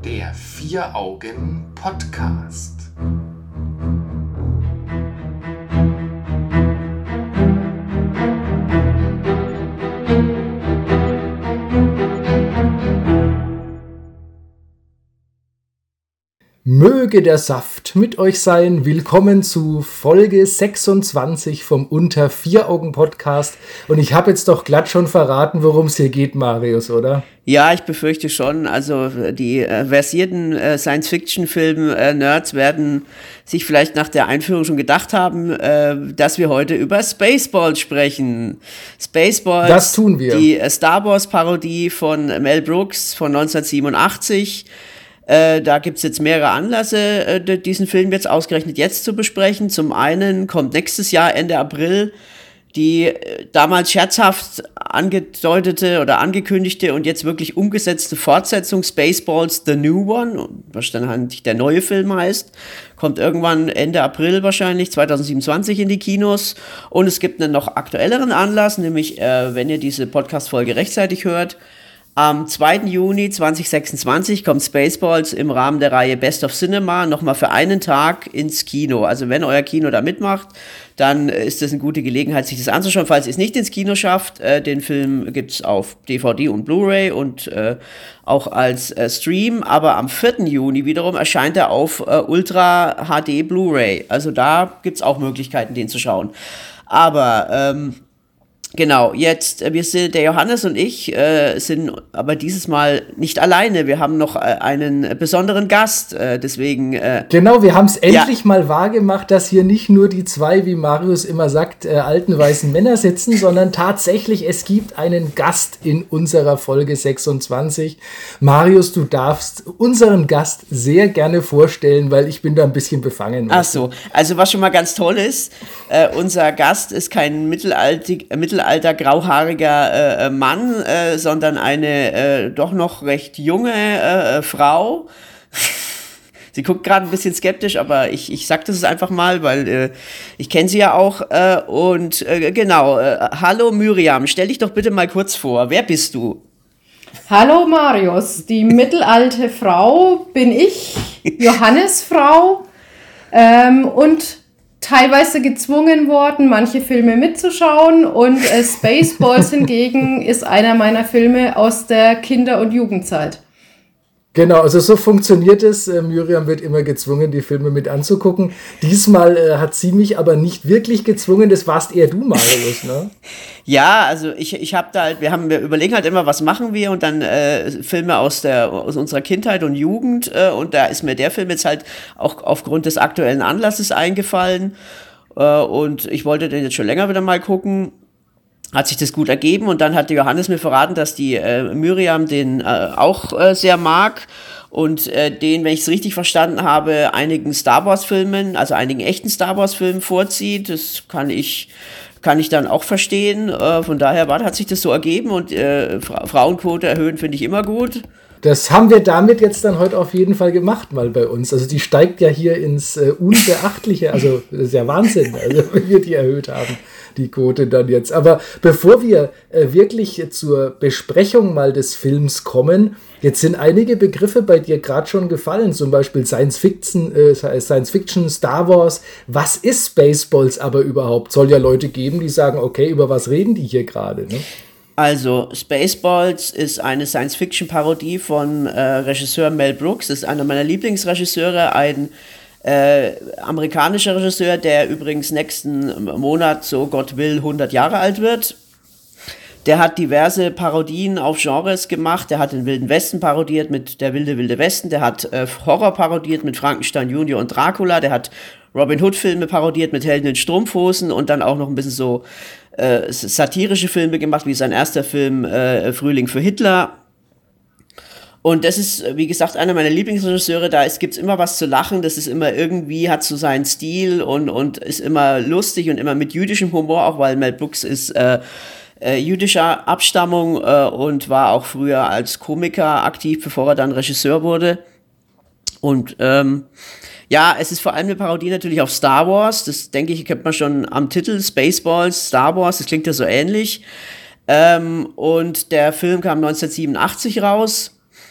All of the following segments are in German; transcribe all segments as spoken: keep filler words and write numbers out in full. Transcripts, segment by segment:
Der Vier-Augen-Podcast. Möge der Saft mit euch sein. Willkommen zu Folge sechsundzwanzig vom Unter-Vier-Augen-Podcast. Und ich habe jetzt doch glatt schon verraten, worum es hier geht, Marius, oder? Ja, ich befürchte schon. Also die äh, versierten äh, Science-Fiction-Film-Nerds werden sich vielleicht nach der Einführung schon gedacht haben, äh, dass wir heute über Spaceballs sprechen. Spaceballs, das tun wir. Die äh, Star Wars-Parodie von Mel Brooks von neunzehnhundertsiebenundachtzig. Äh, da gibt's jetzt mehrere Anlässe, äh, diesen Film jetzt ausgerechnet jetzt zu besprechen. Zum einen kommt nächstes Jahr, Ende April, die äh, damals scherzhaft angedeutete oder angekündigte und jetzt wirklich umgesetzte Fortsetzung Spaceballs The New One, was dann halt der neue Film heißt, kommt irgendwann Ende April wahrscheinlich, zweitausendsiebenundzwanzig in die Kinos. Und es gibt einen noch aktuelleren Anlass, nämlich, äh, wenn ihr diese Podcast-Folge rechtzeitig hört, am zweiten Juni zweitausendsechsundzwanzig kommt Spaceballs im Rahmen der Reihe Best of Cinema nochmal für einen Tag ins Kino. Also wenn euer Kino da mitmacht, dann ist das eine gute Gelegenheit, sich das anzuschauen. Falls ihr es nicht ins Kino schafft, äh, den Film gibt's auf D V D und Blu-ray und äh, auch als äh, Stream. Aber am vierten Juni wiederum erscheint er auf äh, Ultra H D Blu-ray. Also da gibt's auch Möglichkeiten, den zu schauen. Aber ähm, Genau, jetzt, wir sind, der Johannes und ich äh, sind aber dieses Mal nicht alleine. Wir haben noch äh, einen besonderen Gast, äh, deswegen... Äh, genau, wir haben es endlich ja. mal wahrgemacht, dass hier nicht nur die zwei, wie Marius immer sagt, äh, alten weißen Männer sitzen, sondern tatsächlich, es gibt einen Gast in unserer Folge sechsundzwanzig. Marius, du darfst unseren Gast sehr gerne vorstellen, weil ich bin da ein bisschen befangen. Ach so, also was schon mal ganz toll ist, äh, unser Gast ist kein mittelaltig, äh, mittelalter alter grauhaariger äh, Mann, äh, sondern eine äh, doch noch recht junge äh, Frau. Sie guckt gerade ein bisschen skeptisch, aber ich, ich sag das einfach mal, weil äh, ich kenne sie ja auch. Äh, und äh, genau, äh, hallo Miriam, stell dich doch bitte mal kurz vor. Wer bist du? Hallo Marius, die mittelalte Frau bin ich, Johannesfrau, ähm, und teilweise gezwungen worden, manche Filme mitzuschauen, und äh, Spaceballs hingegen ist einer meiner Filme aus der Kinder- und Jugendzeit. Genau, also so funktioniert es. Äh, Miriam wird immer gezwungen, die Filme mit anzugucken. Diesmal äh, hat sie mich aber nicht wirklich gezwungen, das warst eher du, Marius, ne? Ja, also ich, ich habe da halt, wir haben, wir überlegen halt immer, was machen wir, und dann äh, Filme aus der aus unserer Kindheit und Jugend, äh, und da ist mir der Film jetzt halt auch aufgrund des aktuellen Anlasses eingefallen, äh, und ich wollte den jetzt schon länger wieder mal gucken. Hat sich das gut ergeben, und dann hat Johannes mir verraten, dass die äh, Miriam den äh, auch äh, sehr mag und äh, den, wenn ich es richtig verstanden habe, einigen Star Wars Filmen, also einigen echten Star Wars Filmen vorzieht. Das kann ich kann ich dann auch verstehen. Äh, von daher war, hat sich das so ergeben, und äh, Fra- Frauenquote erhöhen finde ich immer gut. Das haben wir damit jetzt dann heute auf jeden Fall gemacht, mal bei uns. Also die steigt ja hier ins äh, Unbeachtliche, also das ist ja Wahnsinn, also wenn wir die erhöht haben, die Quote dann jetzt. Aber bevor wir äh, wirklich zur Besprechung mal des Films kommen, jetzt sind einige Begriffe bei dir gerade schon gefallen, zum Beispiel Science Fiction, äh, Science Fiction, Star Wars. Was ist Spaceballs aber überhaupt? Soll ja Leute geben, die sagen, okay, über was reden die hier gerade, ne? Also, Spaceballs ist eine Science-Fiction-Parodie von äh, Regisseur Mel Brooks. Das ist einer meiner Lieblingsregisseure, ein äh, amerikanischer Regisseur, der übrigens nächsten Monat, so Gott will, hundert Jahre alt wird. Der hat diverse Parodien auf Genres gemacht. Der hat den Wilden Westen parodiert mit Der wilde, wilde Westen. Der hat äh, Horror parodiert mit Frankenstein Junior und Dracula. Der hat Robin Hood-Filme parodiert mit Helden in Strumpfhosen, und dann auch noch ein bisschen so äh, satirische Filme gemacht, wie sein erster Film äh, Frühling für Hitler. Und das ist, wie gesagt, einer meiner Lieblingsregisseure. Da gibt es immer was zu lachen. Das ist immer irgendwie, hat so seinen Stil und, und ist immer lustig und immer mit jüdischem Humor, auch weil Mel Brooks ist äh, äh, jüdischer Abstammung äh, und war auch früher als Komiker aktiv, bevor er dann Regisseur wurde. Und ähm, ja, es ist vor allem eine Parodie natürlich auf Star Wars. Das, denke ich, kennt man schon am Titel. Spaceballs, Star Wars, das klingt ja so ähnlich. Ähm, und der Film kam neunzehnhundertsiebenundachtzig raus.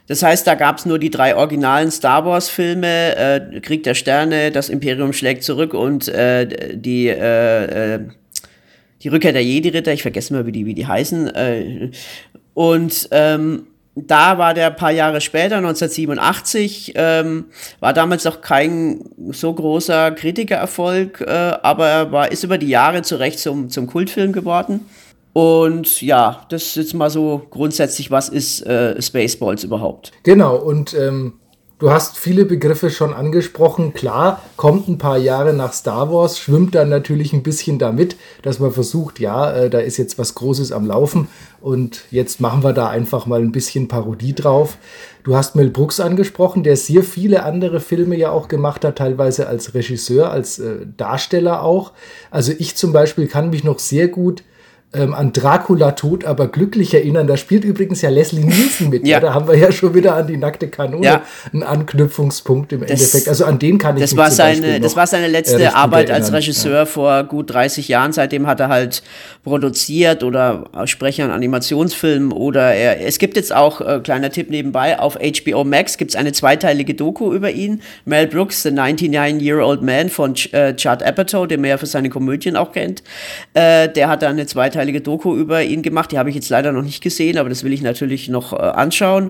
Das heißt, da gab es nur die drei originalen Star Wars-Filme, äh, Krieg der Sterne, Das Imperium schlägt zurück und äh, die, äh, die Rückkehr der Jedi-Ritter. Ich vergesse mal, wie die, wie die heißen. Äh, und ähm, da war der ein paar Jahre später, neunzehnhundertsiebenundachtzig, ähm, war damals noch kein so großer Kritikererfolg, äh, aber er war, ist über die Jahre zu Recht zum, zum Kultfilm geworden. Und ja, das ist jetzt mal so grundsätzlich, was ist äh, Spaceballs überhaupt? Genau, und ähm, du hast viele Begriffe schon angesprochen. Klar, kommt ein paar Jahre nach Star Wars, schwimmt dann natürlich ein bisschen damit, dass man versucht, ja, äh, da ist jetzt was Großes am Laufen und jetzt machen wir da einfach mal ein bisschen Parodie drauf. Du hast Mel Brooks angesprochen, der sehr viele andere Filme ja auch gemacht hat, teilweise als Regisseur, als äh, Darsteller auch. Also ich zum Beispiel kann mich noch sehr gut Ähm, an Dracula tot, aber glücklich erinnern. Da spielt übrigens ja Leslie Nielsen mit. Ja. Ja, da haben wir ja schon wieder an die nackte Kanone Ja. einen Anknüpfungspunkt im Das- Endeffekt. Also an den kann ich Das mich war zum seine, Beispiel das noch, war seine äh, letzte recht gut Arbeit als erinnern. Regisseur vor gut dreißig Jahren. Seitdem hat er halt produziert oder als Sprecher in Animationsfilmen oder er, es gibt jetzt auch, äh, kleiner Tipp nebenbei, auf H B O Max gibt es eine zweiteilige Doku über ihn. Mel Brooks, The ninety-nine-Year-Old Man von Ch- äh, Judd Apatow, den man ja für seine Komödien auch kennt. Äh, der hat da eine zweiteilige Doku über ihn gemacht. Die habe ich jetzt leider noch nicht gesehen, aber das will ich natürlich noch äh, anschauen.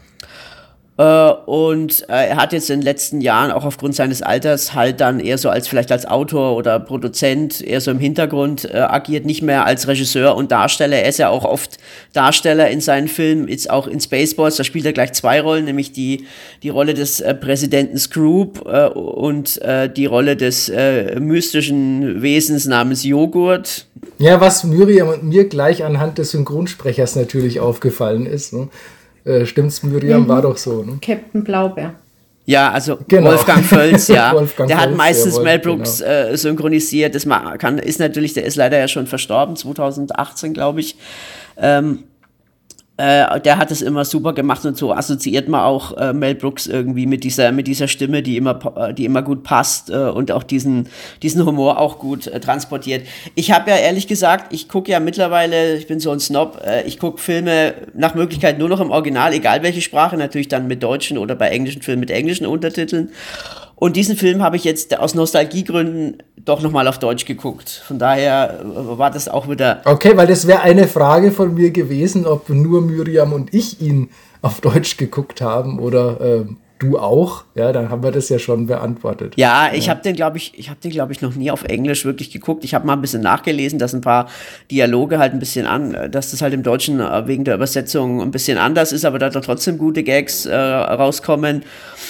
Äh, und äh, er hat jetzt in den letzten Jahren auch aufgrund seines Alters halt dann eher so als vielleicht als Autor oder Produzent eher so im Hintergrund äh, agiert, nicht mehr als Regisseur und Darsteller. Er ist ja auch oft Darsteller in seinen Filmen, jetzt auch in Spaceballs, da spielt er gleich zwei Rollen, nämlich die, die Rolle des äh, Präsidenten Scroob äh, und äh, die Rolle des äh, mystischen Wesens namens Joghurt. Ja, was Miriam und mir gleich anhand des Synchronsprechers natürlich aufgefallen ist. Ne? Äh, stimmt's, Miriam? Mhm. War doch so. Ne? Captain Blaubeer. Ja, also Genau. Wolfgang Völz, ja. Wolfgang der hat Völz, meistens jawohl, Mel Brooks äh, synchronisiert. Das ma- kann, ist natürlich, der ist leider ja schon verstorben, zwanzig achtzehn, glaube ich. Ähm, äh, der hat es immer super gemacht und so assoziiert man auch äh, Mel Brooks irgendwie mit dieser, mit dieser Stimme, die immer, pa- die immer gut passt äh, und auch diesen, diesen Humor auch gut äh, transportiert. Ich habe ja ehrlich gesagt, ich gucke ja mittlerweile, ich bin so ein Snob, äh, ich gucke Filme nach Möglichkeit nur noch im Original, egal welche Sprache, natürlich dann mit deutschen oder bei englischen Filmen mit englischen Untertiteln. Und diesen Film habe ich jetzt aus Nostalgiegründen doch nochmal auf Deutsch geguckt. Von daher äh, war das auch wieder... Okay, weil das wäre eine Frage von mir gewesen, ob nur Miriam und ich ihn auf Deutsch geguckt haben oder äh, du auch. Ja, dann haben wir das ja schon beantwortet. Ja, ich habe den, glaube ich, ich habe den, glaube ich, noch nie auf Englisch wirklich geguckt. Ich habe mal ein bisschen nachgelesen, dass ein paar Dialoge halt ein bisschen an, dass das halt im Deutschen äh, wegen der Übersetzung ein bisschen anders ist, aber da doch trotzdem gute Gags äh, rauskommen.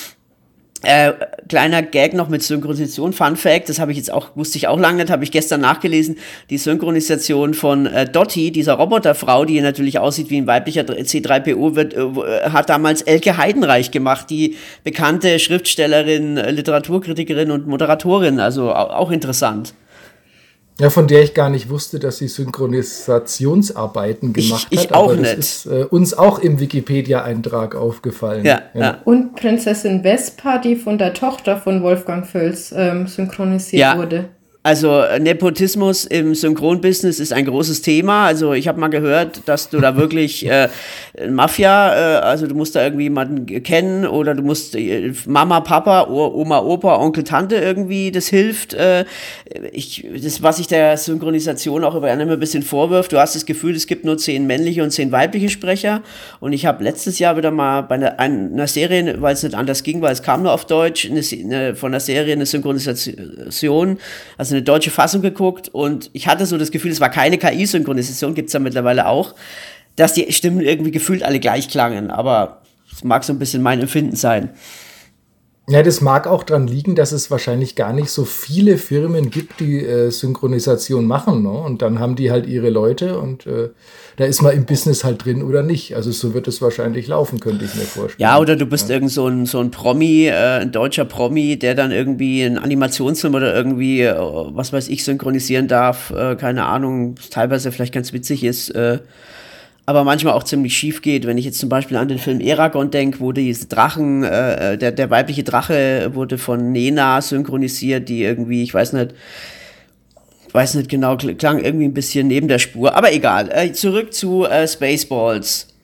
Äh, kleiner Gag noch mit Synchronisation, Fun Fact, das habe ich jetzt auch, wusste ich auch lange nicht, habe ich gestern nachgelesen, die Synchronisation von äh, Dottie, dieser Roboterfrau, die natürlich aussieht wie ein weiblicher C drei P O, wird, äh, hat damals Elke Heidenreich gemacht, die bekannte Schriftstellerin, äh, Literaturkritikerin und Moderatorin, also au- auch interessant. Ja, von der ich gar nicht wusste, dass sie Synchronisationsarbeiten Ich- gemacht ich hat. auch aber das nicht. ist äh, uns auch im Wikipedia-Eintrag aufgefallen. Ja, ja. Und Prinzessin Vespa, die von der Tochter von Wolfgang Völz ähm, synchronisiert Ja. wurde. Also äh, Nepotismus im Synchronbusiness ist ein großes Thema. Also ich habe mal gehört, dass du da wirklich äh, Mafia, äh, also du musst da irgendwie jemanden kennen oder du musst äh, Mama, Papa, o- Oma, Opa, Onkel, Tante irgendwie, das hilft. Äh, ich, das, was sich der Synchronisation auch immer ein bisschen vorwirft, du hast das Gefühl, es gibt nur zehn männliche und zehn weibliche Sprecher. Und ich habe letztes Jahr wieder mal bei einer, einer Serie, weil es nicht anders ging, weil es kam nur auf Deutsch, eine, eine, von der Serie eine Synchronisation, also eine deutsche Fassung geguckt und ich hatte so das Gefühl, es war keine K I-Synchronisation, gibt es ja mittlerweile auch, dass die Stimmen irgendwie gefühlt alle gleich klangen, aber es mag so ein bisschen mein Empfinden sein. Ja, das mag auch dran liegen, dass es wahrscheinlich gar nicht so viele Firmen gibt, die äh, Synchronisation machen. Ne? Und dann haben die halt ihre Leute und äh, da ist man im Business halt drin oder nicht. Also so wird es wahrscheinlich laufen, könnte ich mir vorstellen. Ja, oder du bist ja. irgend so ein, so ein Promi, äh, ein deutscher Promi, der dann irgendwie einen Animationsfilm oder irgendwie, äh, was weiß ich, synchronisieren darf. Äh, keine Ahnung, teilweise vielleicht ganz witzig ist, äh, aber manchmal auch ziemlich schief geht. Wenn ich jetzt zum Beispiel an den Film Eragon denke, wo diese Drachen, äh, der, der weibliche Drache wurde von Nena synchronisiert, die irgendwie, ich weiß nicht, weiß nicht genau, klang irgendwie ein bisschen neben der Spur, aber egal. Äh, zurück zu äh, Spaceballs.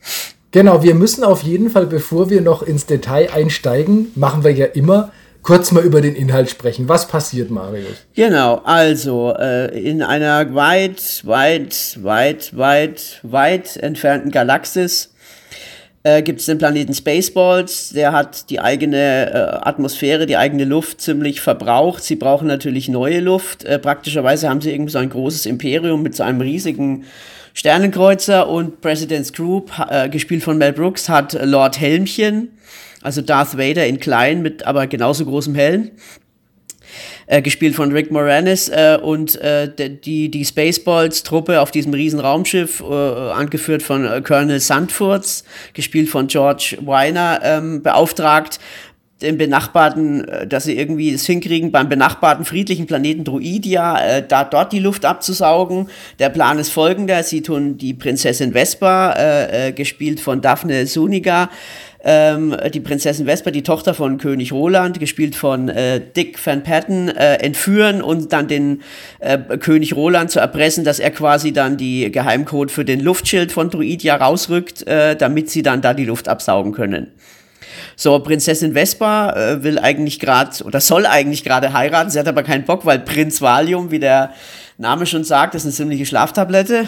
Genau, wir müssen auf jeden Fall, bevor wir noch ins Detail einsteigen, machen wir ja immer, kurz mal über den Inhalt sprechen. Was passiert, Marius? Genau, also äh, in einer weit, weit, weit, weit, weit entfernten Galaxis äh, gibt es den Planeten Spaceballs. Der hat die eigene äh, Atmosphäre, die eigene Luft ziemlich verbraucht. Sie brauchen natürlich neue Luft. Äh, praktischerweise haben sie irgendwie so ein großes Imperium mit so einem riesigen Sternenkreuzer, und President's Group, äh, gespielt von Mel Brooks, hat Lord Helmchen, also Darth Vader in klein, mit aber genauso großem Helm, äh, gespielt von Rick Moranis, äh, und äh, die, die Spaceballs-Truppe auf diesem riesen Raumschiff, äh, angeführt von äh, Colonel Sandfurz, gespielt von George Weiner, ähm, beauftragt, den benachbarten, dass sie irgendwie es hinkriegen, beim benachbarten friedlichen Planeten Druidia, äh, da dort die Luft abzusaugen. Der Plan ist folgender: Sie tun die Prinzessin Vespa, äh, äh, gespielt von Daphne Zuniga, ähm, die Prinzessin Vespa, die Tochter von König Roland, gespielt von äh, Dick Van Patten, äh, entführen und dann den äh, König Roland zu erpressen, dass er quasi dann die Geheimcode für den Luftschild von Druidia rausrückt, äh, damit sie dann da die Luft absaugen können. So, Prinzessin Vespa äh, will eigentlich gerade oder soll eigentlich gerade heiraten, sie hat aber keinen Bock, weil Prinz Valium, wie der Name schon sagt, ist eine ziemliche Schlaftablette.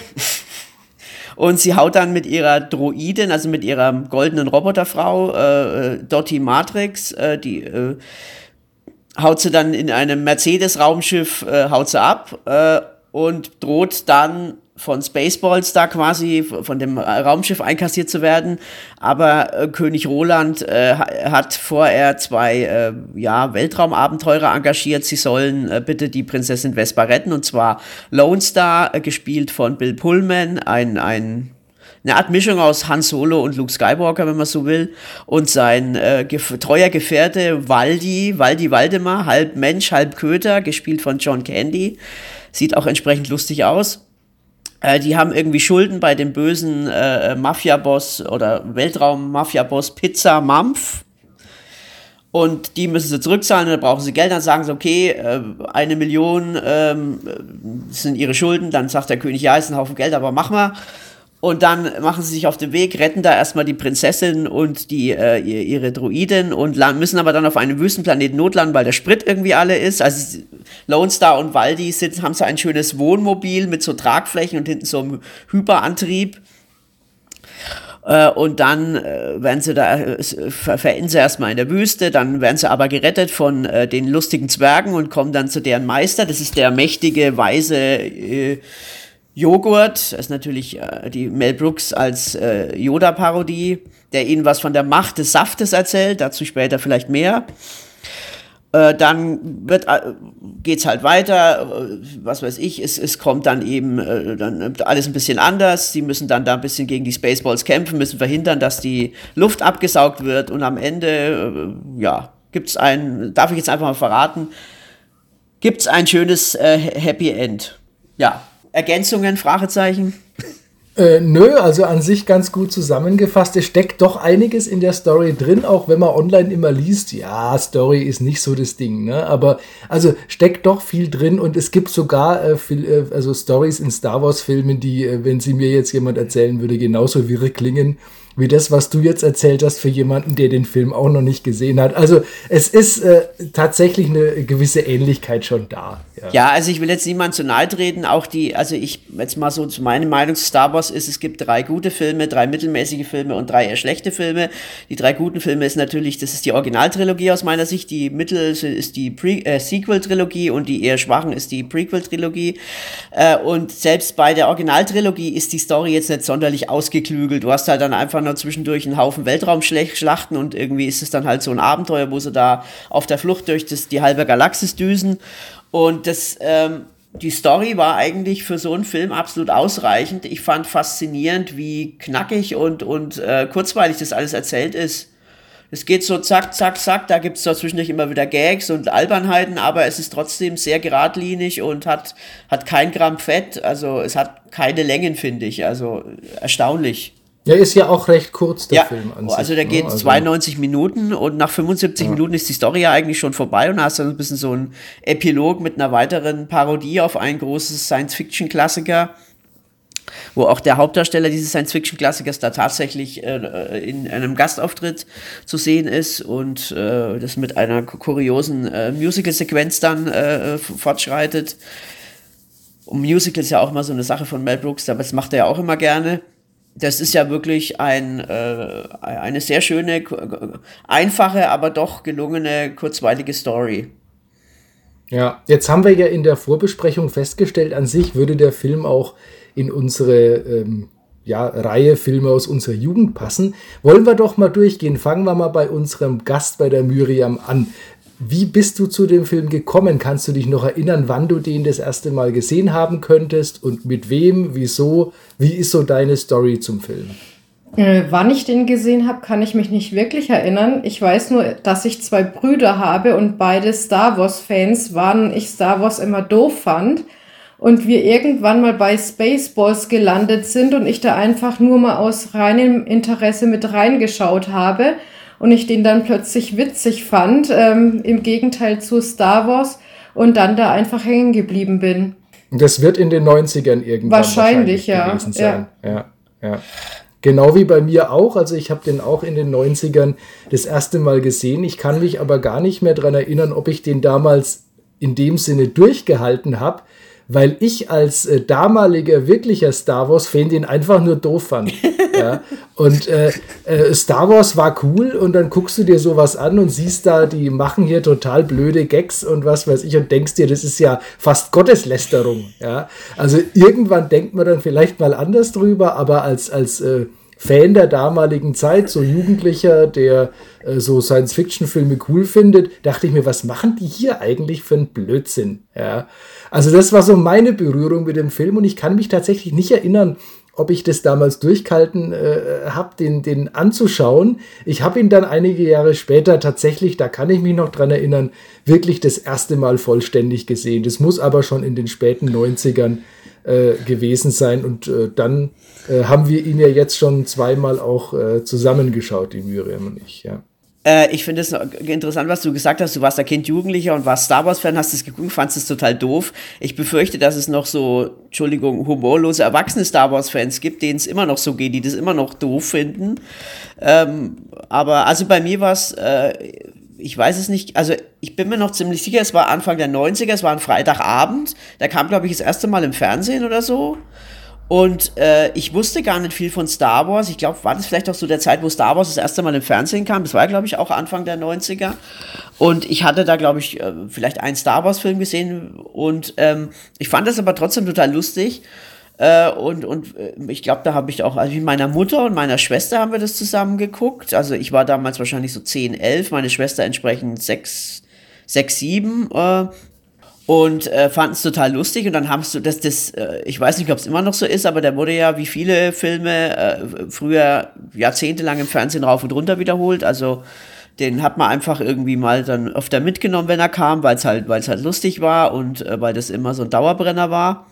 Und sie haut dann mit ihrer Droidin, also mit ihrer goldenen Roboterfrau, äh, Dottie Matrix, äh, die äh, haut sie dann in einem Mercedes-Raumschiff, äh, haut sie ab äh, und droht dann von Spaceballs da quasi von dem Raumschiff einkassiert zu werden. Aber äh, König Roland äh, hat vorher zwei äh, ja, Weltraumabenteurer engagiert. Sie sollen äh, bitte die Prinzessin Vespa retten, und zwar Lone Star, äh, gespielt von Bill Pullman, ein, ein eine Art Mischung aus Han Solo und Luke Skywalker, wenn man so will, und sein äh, gef- treuer Gefährte Waldi, Waldi Waldemar, halb Mensch, halb Köter, gespielt von John Candy. Sieht auch entsprechend lustig aus. Äh, die haben irgendwie Schulden bei dem bösen äh, Mafia-Boss oder Weltraum-Mafia-Boss Pizza Mampf. Und die müssen sie zurückzahlen, dann brauchen sie Geld, dann sagen sie, okay, äh, eine Million ähm, sind ihre Schulden. Dann sagt der König, ja, ist ein Haufen Geld, aber mach mal. Und dann machen sie sich auf den Weg, retten da erstmal die Prinzessin und die äh, ihre Droidin und müssen aber dann auf einem Wüstenplaneten notlanden, weil der Sprit irgendwie alle ist. Also Lone Star und Waldi sitzen, haben so ein schönes Wohnmobil mit so Tragflächen und hinten so einem Hyperantrieb. Äh, und dann äh, werden sie da, äh, ver- verirren sie erstmal in der Wüste, dann werden sie aber gerettet von äh, den lustigen Zwergen und kommen dann zu deren Meister. Das ist der mächtige, weise äh, Joghurt, das ist natürlich äh, die Mel Brooks als äh, Yoda-Parodie, der ihnen was von der Macht des Saftes erzählt, dazu später vielleicht mehr. Äh, dann wird, äh, geht's halt weiter, äh, was weiß ich, es, es kommt dann eben äh, dann alles ein bisschen anders, sie müssen dann da ein bisschen gegen die Spaceballs kämpfen, müssen verhindern, dass die Luft abgesaugt wird, und am Ende, äh, ja, gibt's ein, darf ich jetzt einfach mal verraten, gibt's ein schönes äh, Happy End. Ja. Ergänzungen, Fragezeichen? Äh, nö, also an sich ganz gut zusammengefasst. Es steckt doch einiges in der Story drin, auch wenn man online immer liest, ja, Story ist nicht so das Ding, ne? Aber also steckt doch viel drin, und es gibt sogar äh, viel, äh, also Stories in Star Wars Filmen, die, äh, wenn sie mir jetzt jemand erzählen würde, genauso wirre klingen wie das, was du jetzt erzählt hast, für jemanden, der den Film auch noch nicht gesehen hat. Also es ist äh, tatsächlich eine gewisse Ähnlichkeit schon da. Ja. ja, also ich will jetzt niemand zu nahe treten, auch die, also ich, jetzt mal so zu meiner Meinung zu Star Wars ist, es gibt drei gute Filme, drei mittelmäßige Filme und drei eher schlechte Filme. Die drei guten Filme ist natürlich, das ist die Originaltrilogie aus meiner Sicht, die Mittel ist die Pre- äh, Sequel-Trilogie und die eher schwachen ist die Prequel-Trilogie. Äh, und selbst bei der Originaltrilogie ist die Story jetzt nicht sonderlich ausgeklügelt. Du hast halt dann einfach nur zwischendurch einen Haufen Weltraumschlachten und irgendwie ist es dann halt so ein Abenteuer, wo sie da auf der Flucht durch das, die halbe Galaxis düsen. Und das, ähm, die Story war eigentlich für so einen Film absolut ausreichend. Ich fand faszinierend, wie knackig und, und äh, kurzweilig das alles erzählt ist. Es geht so zack, zack, zack, da gibt es zwischendurch immer wieder Gags und Albernheiten, aber es ist trotzdem sehr geradlinig und hat, hat kein Gramm Fett, also es hat keine Längen, finde ich, also erstaunlich. Ja, ist ja auch recht kurz, der ja, Film an sich. Also der geht ne? also zweiundneunzig Minuten und nach fünfundsiebzig ja. Minuten ist die Story ja eigentlich schon vorbei und da hast du dann ein bisschen so ein Epilog mit einer weiteren Parodie auf ein großes Science-Fiction-Klassiker. wo auch der Hauptdarsteller dieses Science-Fiction-Klassikers da tatsächlich äh, in einem Gastauftritt zu sehen ist und äh, das mit einer kuriosen äh, Musical-Sequenz dann äh, fortschreitet. Und Musical ist ja auch immer so eine Sache von Mel Brooks, aber das macht er ja auch immer gerne. Das ist ja wirklich ein, äh, eine sehr schöne, einfache, aber doch gelungene, kurzweilige Story. Ja, jetzt haben wir ja in der Vorbesprechung festgestellt, an sich würde der Film auch in unsere ähm, ja, Reihe Filme aus unserer Jugend passen. Wollen wir doch mal durchgehen. Fangen wir mal bei unserem Gast, bei der Miriam, an. Wie bist du zu dem Film gekommen? Kannst du dich noch erinnern, wann du den das erste Mal gesehen haben könntest und mit wem, wieso? Wie ist so deine Story zum Film? Äh, wann ich den gesehen habe, kann ich mich nicht wirklich erinnern. Ich weiß nur, dass ich zwei Brüder habe und beide Star Wars-Fans waren, ich Star Wars immer doof fand. Und wir irgendwann mal bei Spaceballs gelandet sind und ich da einfach nur mal aus reinem Interesse mit reingeschaut habe und ich den dann plötzlich witzig fand, ähm, im Gegenteil zu Star Wars, und dann da einfach hängen geblieben bin. Das wird in den neunzigern irgendwann wahrscheinlich, wahrscheinlich ja. gewesen sein. Ja. Ja, ja. Genau wie bei mir auch. Also ich habe den auch in den neunzigern das erste Mal gesehen. Ich kann mich aber gar nicht mehr daran erinnern, ob ich den damals in dem Sinne durchgehalten habe, weil ich als äh, damaliger wirklicher Star Wars-Fan den einfach nur doof fand. Ja? Und äh, äh, Star Wars war cool und dann guckst du dir sowas an und siehst da, die machen hier total blöde Gags und was weiß ich und denkst dir, das ist ja fast Gotteslästerung. Ja? Also irgendwann denkt man dann vielleicht mal anders drüber, aber als, als äh, Fan der damaligen Zeit, so Jugendlicher, der äh, so Science-Fiction-Filme cool findet, dachte ich mir, was machen die hier eigentlich für einen Blödsinn? Ja? Also das war so meine Berührung mit dem Film und ich kann mich tatsächlich nicht erinnern, ob ich das damals durchgehalten äh, habe, den, den anzuschauen. Ich habe ihn dann einige Jahre später tatsächlich, da kann ich mich noch dran erinnern, wirklich das erste Mal vollständig gesehen. Das muss aber schon in den späten neunzigern äh, gewesen sein und äh, dann äh, haben wir ihn ja jetzt schon zweimal auch äh, zusammengeschaut, die Miriam und ich, ja. Äh, ich finde es interessant, was du gesagt hast. Du warst da Kind, Jugendlicher und warst Star Wars-Fan, hast es geguckt, fandest es total doof. Ich befürchte, dass es noch so, Entschuldigung, humorlose, erwachsene Star Wars-Fans gibt, denen es immer noch so geht, die das immer noch doof finden. Ähm, aber also bei mir war es, äh, ich weiß es nicht, also ich bin mir noch ziemlich sicher, es war Anfang der neunziger, es war ein Freitagabend, der kam, glaube ich, das erste Mal im Fernsehen oder so. Und äh, ich wusste gar nicht viel von Star Wars. Ich glaube, war das vielleicht auch so der Zeit, wo Star Wars das erste Mal im Fernsehen kam. Das war, glaube ich, auch Anfang der neunziger. Und ich hatte da, glaube ich, äh, vielleicht einen Star Wars-Film gesehen. Und ähm, ich fand das aber trotzdem total lustig. Äh, und und äh, ich glaube, da habe ich auch, also mit meiner Mutter und meiner Schwester haben wir das zusammen geguckt. Also ich war damals wahrscheinlich so zehn, elf, meine Schwester entsprechend sechs, sieben. Äh, Und äh, fanden es total lustig und dann haben du das, das äh, ich weiß nicht, ob es immer noch so ist, aber der wurde ja wie viele Filme äh, früher jahrzehntelang im Fernsehen rauf und runter wiederholt. Also den hat man einfach irgendwie mal dann öfter mitgenommen, wenn er kam, weil es halt, weil es halt lustig war und äh, weil das immer so ein Dauerbrenner war.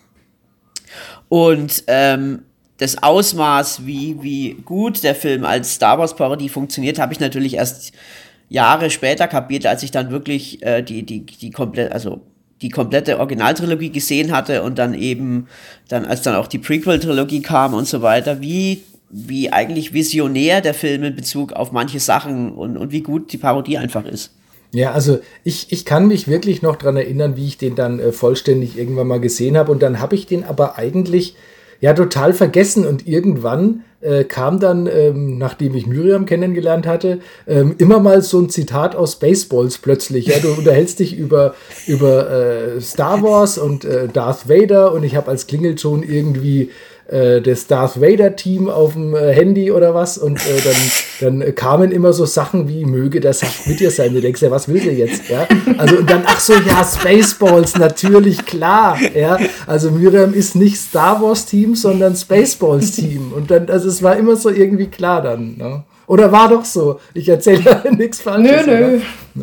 Und ähm, das Ausmaß, wie, wie gut der Film als Star Wars Parodie funktioniert, habe ich natürlich erst Jahre später kapiert, als ich dann wirklich äh, die, die, die komplett, also die komplette Originaltrilogie gesehen hatte und dann eben, dann als dann auch die Prequel-Trilogie kam und so weiter, wie, wie eigentlich visionär der Film in Bezug auf manche Sachen und, und wie gut die Parodie einfach ist. Ja, also ich, ich kann mich wirklich noch dran erinnern, wie ich den dann äh, vollständig irgendwann mal gesehen habe und dann habe ich den aber eigentlich ja total vergessen und irgendwann äh, kam dann, ähm, nachdem ich Miriam kennengelernt hatte, ähm, immer mal so ein Zitat aus Spaceballs plötzlich. Ja? Du unterhältst dich über, über äh, Star Wars und äh, Darth Vader und ich habe als Klingelton irgendwie äh, das Darth Vader-Team auf dem äh, Handy oder was und äh, dann, dann kamen immer so Sachen wie, möge der Saft mit dir sein. Du denkst ja, was will sie jetzt? Ja? Also und dann, ach so, ja, Spaceballs, natürlich, klar. Ja? Also Miriam ist nicht Star Wars-Team, sondern Spaceballs-Team. Und dann, also es war immer so irgendwie klar dann. Ne? Oder war doch so? Ich erzähle nichts Falsches. Nö, nö.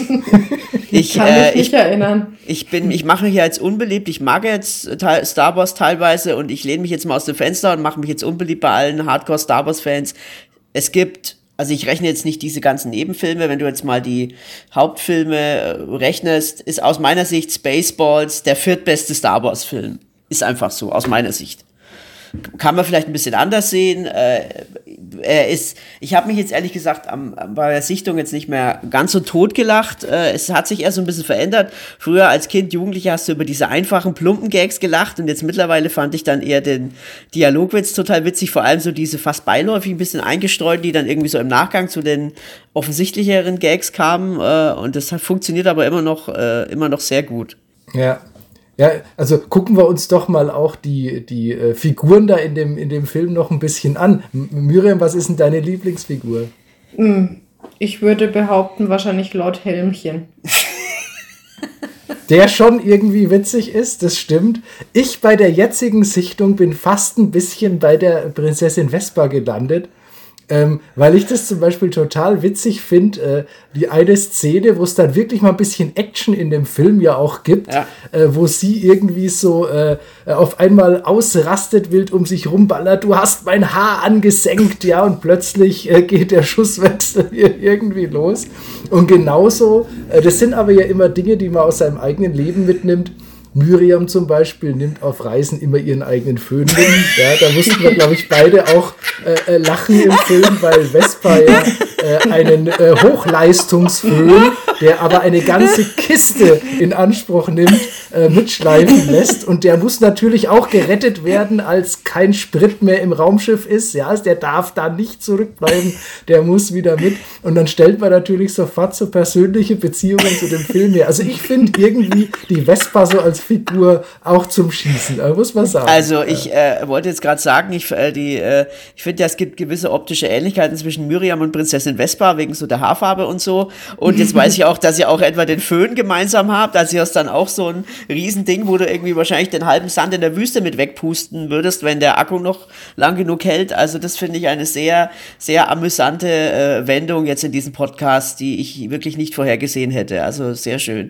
ich kann mich äh, nicht ich, erinnern. Ich bin, ich mache mich jetzt unbeliebt. Ich mag jetzt Star Wars teilweise und ich lehne mich jetzt mal aus dem Fenster und mache mich jetzt unbeliebt bei allen Hardcore-Star Wars-Fans. Es gibt, also ich rechne jetzt nicht diese ganzen Nebenfilme, wenn du jetzt mal die Hauptfilme äh, rechnest, ist aus meiner Sicht Spaceballs der viertbeste Star Wars-Film. Ist einfach so, aus meiner Sicht. kann man vielleicht ein bisschen anders sehen. Äh, er ist, ich habe mich jetzt ehrlich gesagt am, bei der Sichtung jetzt nicht mehr ganz so tot gelacht. Äh, es hat sich erst so ein bisschen verändert. Früher als Kind, Jugendlicher hast du über diese einfachen, plumpen Gags gelacht und jetzt mittlerweile fand ich dann eher den Dialogwitz total witzig, vor allem so diese fast beiläufig ein bisschen eingestreut, die dann irgendwie so im Nachgang zu den offensichtlicheren Gags kamen äh, und das hat, funktioniert aber immer noch, äh, immer noch sehr gut. Ja. Ja, also gucken wir uns doch mal auch die, die äh, Figuren da in dem, in dem Film noch ein bisschen an. M- Miriam, was ist denn deine Lieblingsfigur? Ich würde behaupten, wahrscheinlich Lord Helmchen. Der schon irgendwie witzig ist, das stimmt. Ich bei der jetzigen Sichtung bin fast ein bisschen bei der Prinzessin Vespa gelandet. Ähm, weil ich das zum Beispiel total witzig finde, äh, die eine Szene, wo es dann wirklich mal ein bisschen Action in dem Film ja auch gibt, ja. äh, wo sie irgendwie so äh, auf einmal ausrastet, wild um sich rumballert, du hast mein Haar angesenkt, ja, und plötzlich äh, geht der Schusswechsel irgendwie los. Und genauso, äh, das sind aber ja immer Dinge, die man aus seinem eigenen Leben mitnimmt. Miriam zum Beispiel nimmt auf Reisen immer ihren eigenen Föhn mit. Ja, da mussten wir, glaube ich, beide auch äh, lachen im Film, weil Vespa ja äh, einen äh, Hochleistungsföhn, der aber eine ganze Kiste in Anspruch nimmt, äh, mitschleifen lässt. Und der muss natürlich auch gerettet werden, als kein Sprit mehr im Raumschiff ist. Ja, der darf da nicht zurückbleiben, der muss wieder mit. Und dann stellt man natürlich sofort so persönliche Beziehungen zu dem Film her. Also ich finde irgendwie die Vespa so als Figur auch zum Schießen, muss man sagen. Also ich äh, wollte jetzt gerade sagen, ich, äh, die, äh, ich finde ja, es gibt gewisse optische Ähnlichkeiten zwischen Miriam und Prinzessin Vespa, wegen so der Haarfarbe und so. Und jetzt weiß ich auch, dass ihr auch etwa den Föhn gemeinsam habt. Also ihr hast dann auch so ein Riesending, wo du irgendwie wahrscheinlich den halben Sand in der Wüste mit wegpusten würdest, wenn der Akku noch lang genug hält. Also das finde ich eine sehr, sehr amüsante äh, Wendung jetzt in diesem Podcast, die ich wirklich nicht vorhergesehen hätte. Also sehr schön.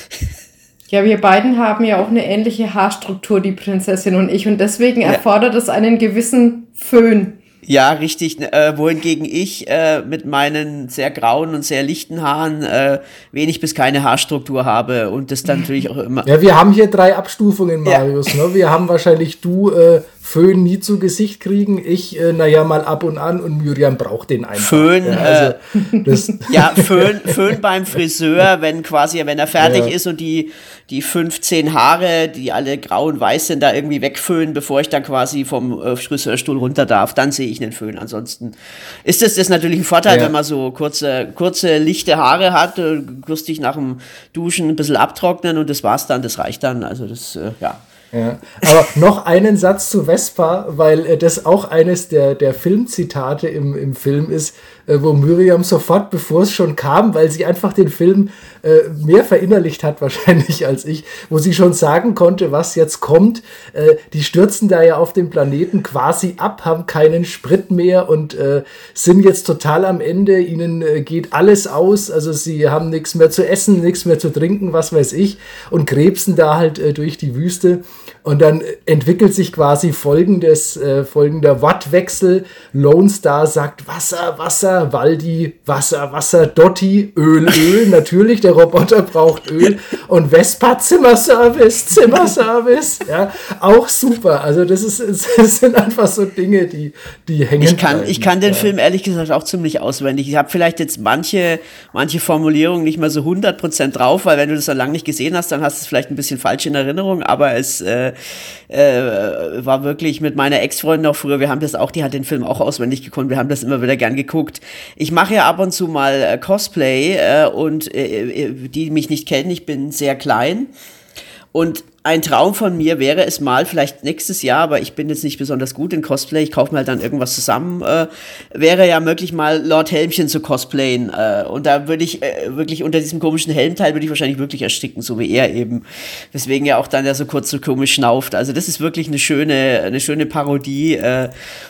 Ja, wir beiden haben ja auch eine ähnliche Haarstruktur, die Prinzessin und ich. Und deswegen ja. erfordert es einen gewissen Föhn. Ja, richtig. Äh, wohingegen ich äh, mit meinen sehr grauen und sehr lichten Haaren äh, wenig bis keine Haarstruktur habe und das dann natürlich auch immer... Ja, wir haben hier drei Abstufungen, Marius. Ja. Ne? Wir haben wahrscheinlich du... Äh Föhn nie zu Gesicht kriegen, ich, äh, naja, mal ab und an und Miriam braucht den einfach. Föhn, ja, also, äh, das ja, Föhn, Föhn beim Friseur, wenn quasi, wenn er fertig ja. ist und die, die fünfzehn Haare, die alle grau und weiß sind, da irgendwie wegföhnen, bevor ich dann quasi vom äh, Friseurstuhl runter darf, dann sehe ich einen Föhn. Ansonsten ist das, das natürlich ein Vorteil, ja. wenn man so kurze, kurze, lichte Haare hat, äh, lustig nach dem Duschen ein bisschen abtrocknen und das war's dann, das reicht dann, also das, äh, ja. Ja, aber noch einen Satz zu Vespa, weil äh, das auch eines der, der Filmzitate im, im Film ist, äh, wo Miriam sofort, bevor es schon kam, weil sie einfach den Film äh, mehr verinnerlicht hat wahrscheinlich als ich, wo sie schon sagen konnte, was jetzt kommt. Äh, die stürzen da ja auf den Planeten quasi ab, haben keinen Sprit mehr und äh, sind jetzt total am Ende. Ihnen äh, geht alles aus, also sie haben nichts mehr zu essen, nichts mehr zu trinken, was weiß ich, und krebsen da halt äh, durch die Wüste. Und dann entwickelt sich quasi folgendes, äh, folgender Wortwechsel. Lone Star sagt Wasser, Wasser, Waldi, Wasser, Wasser, Dotti, Öl, Öl. Natürlich, der Roboter braucht Öl. Und Vespa, Zimmerservice, Zimmerservice. Ja, auch super. Also das, ist, das sind einfach so Dinge, die, die hängen. Ich kann, ich kann den ja. Film ehrlich gesagt auch ziemlich auswendig. Ich habe vielleicht jetzt manche, manche Formulierungen nicht mehr so hundert Prozent drauf, weil wenn du das so lange nicht gesehen hast, dann hast du es vielleicht ein bisschen falsch in Erinnerung. Aber es äh, Äh, war wirklich mit meiner Ex-Freundin auch früher, wir haben das auch, die hat den Film auch auswendig gekonnt, wir haben das immer wieder gern geguckt. Ich mache ja ab und zu mal äh, Cosplay äh, und äh, die mich nicht kennen, ich bin sehr klein und ein Traum von mir wäre es mal, vielleicht nächstes Jahr, aber ich bin jetzt nicht besonders gut in Cosplay, ich kaufe mir halt dann irgendwas zusammen, äh, wäre ja möglich mal Lord Helmchen zu cosplayen. Äh, und da würde ich äh, wirklich unter diesem komischen Helmteil würde ich wahrscheinlich wirklich ersticken, so wie er eben. Deswegen ja auch dann der so kurz so komisch schnauft. Also das ist wirklich eine schöne, eine schöne Parodie. Äh,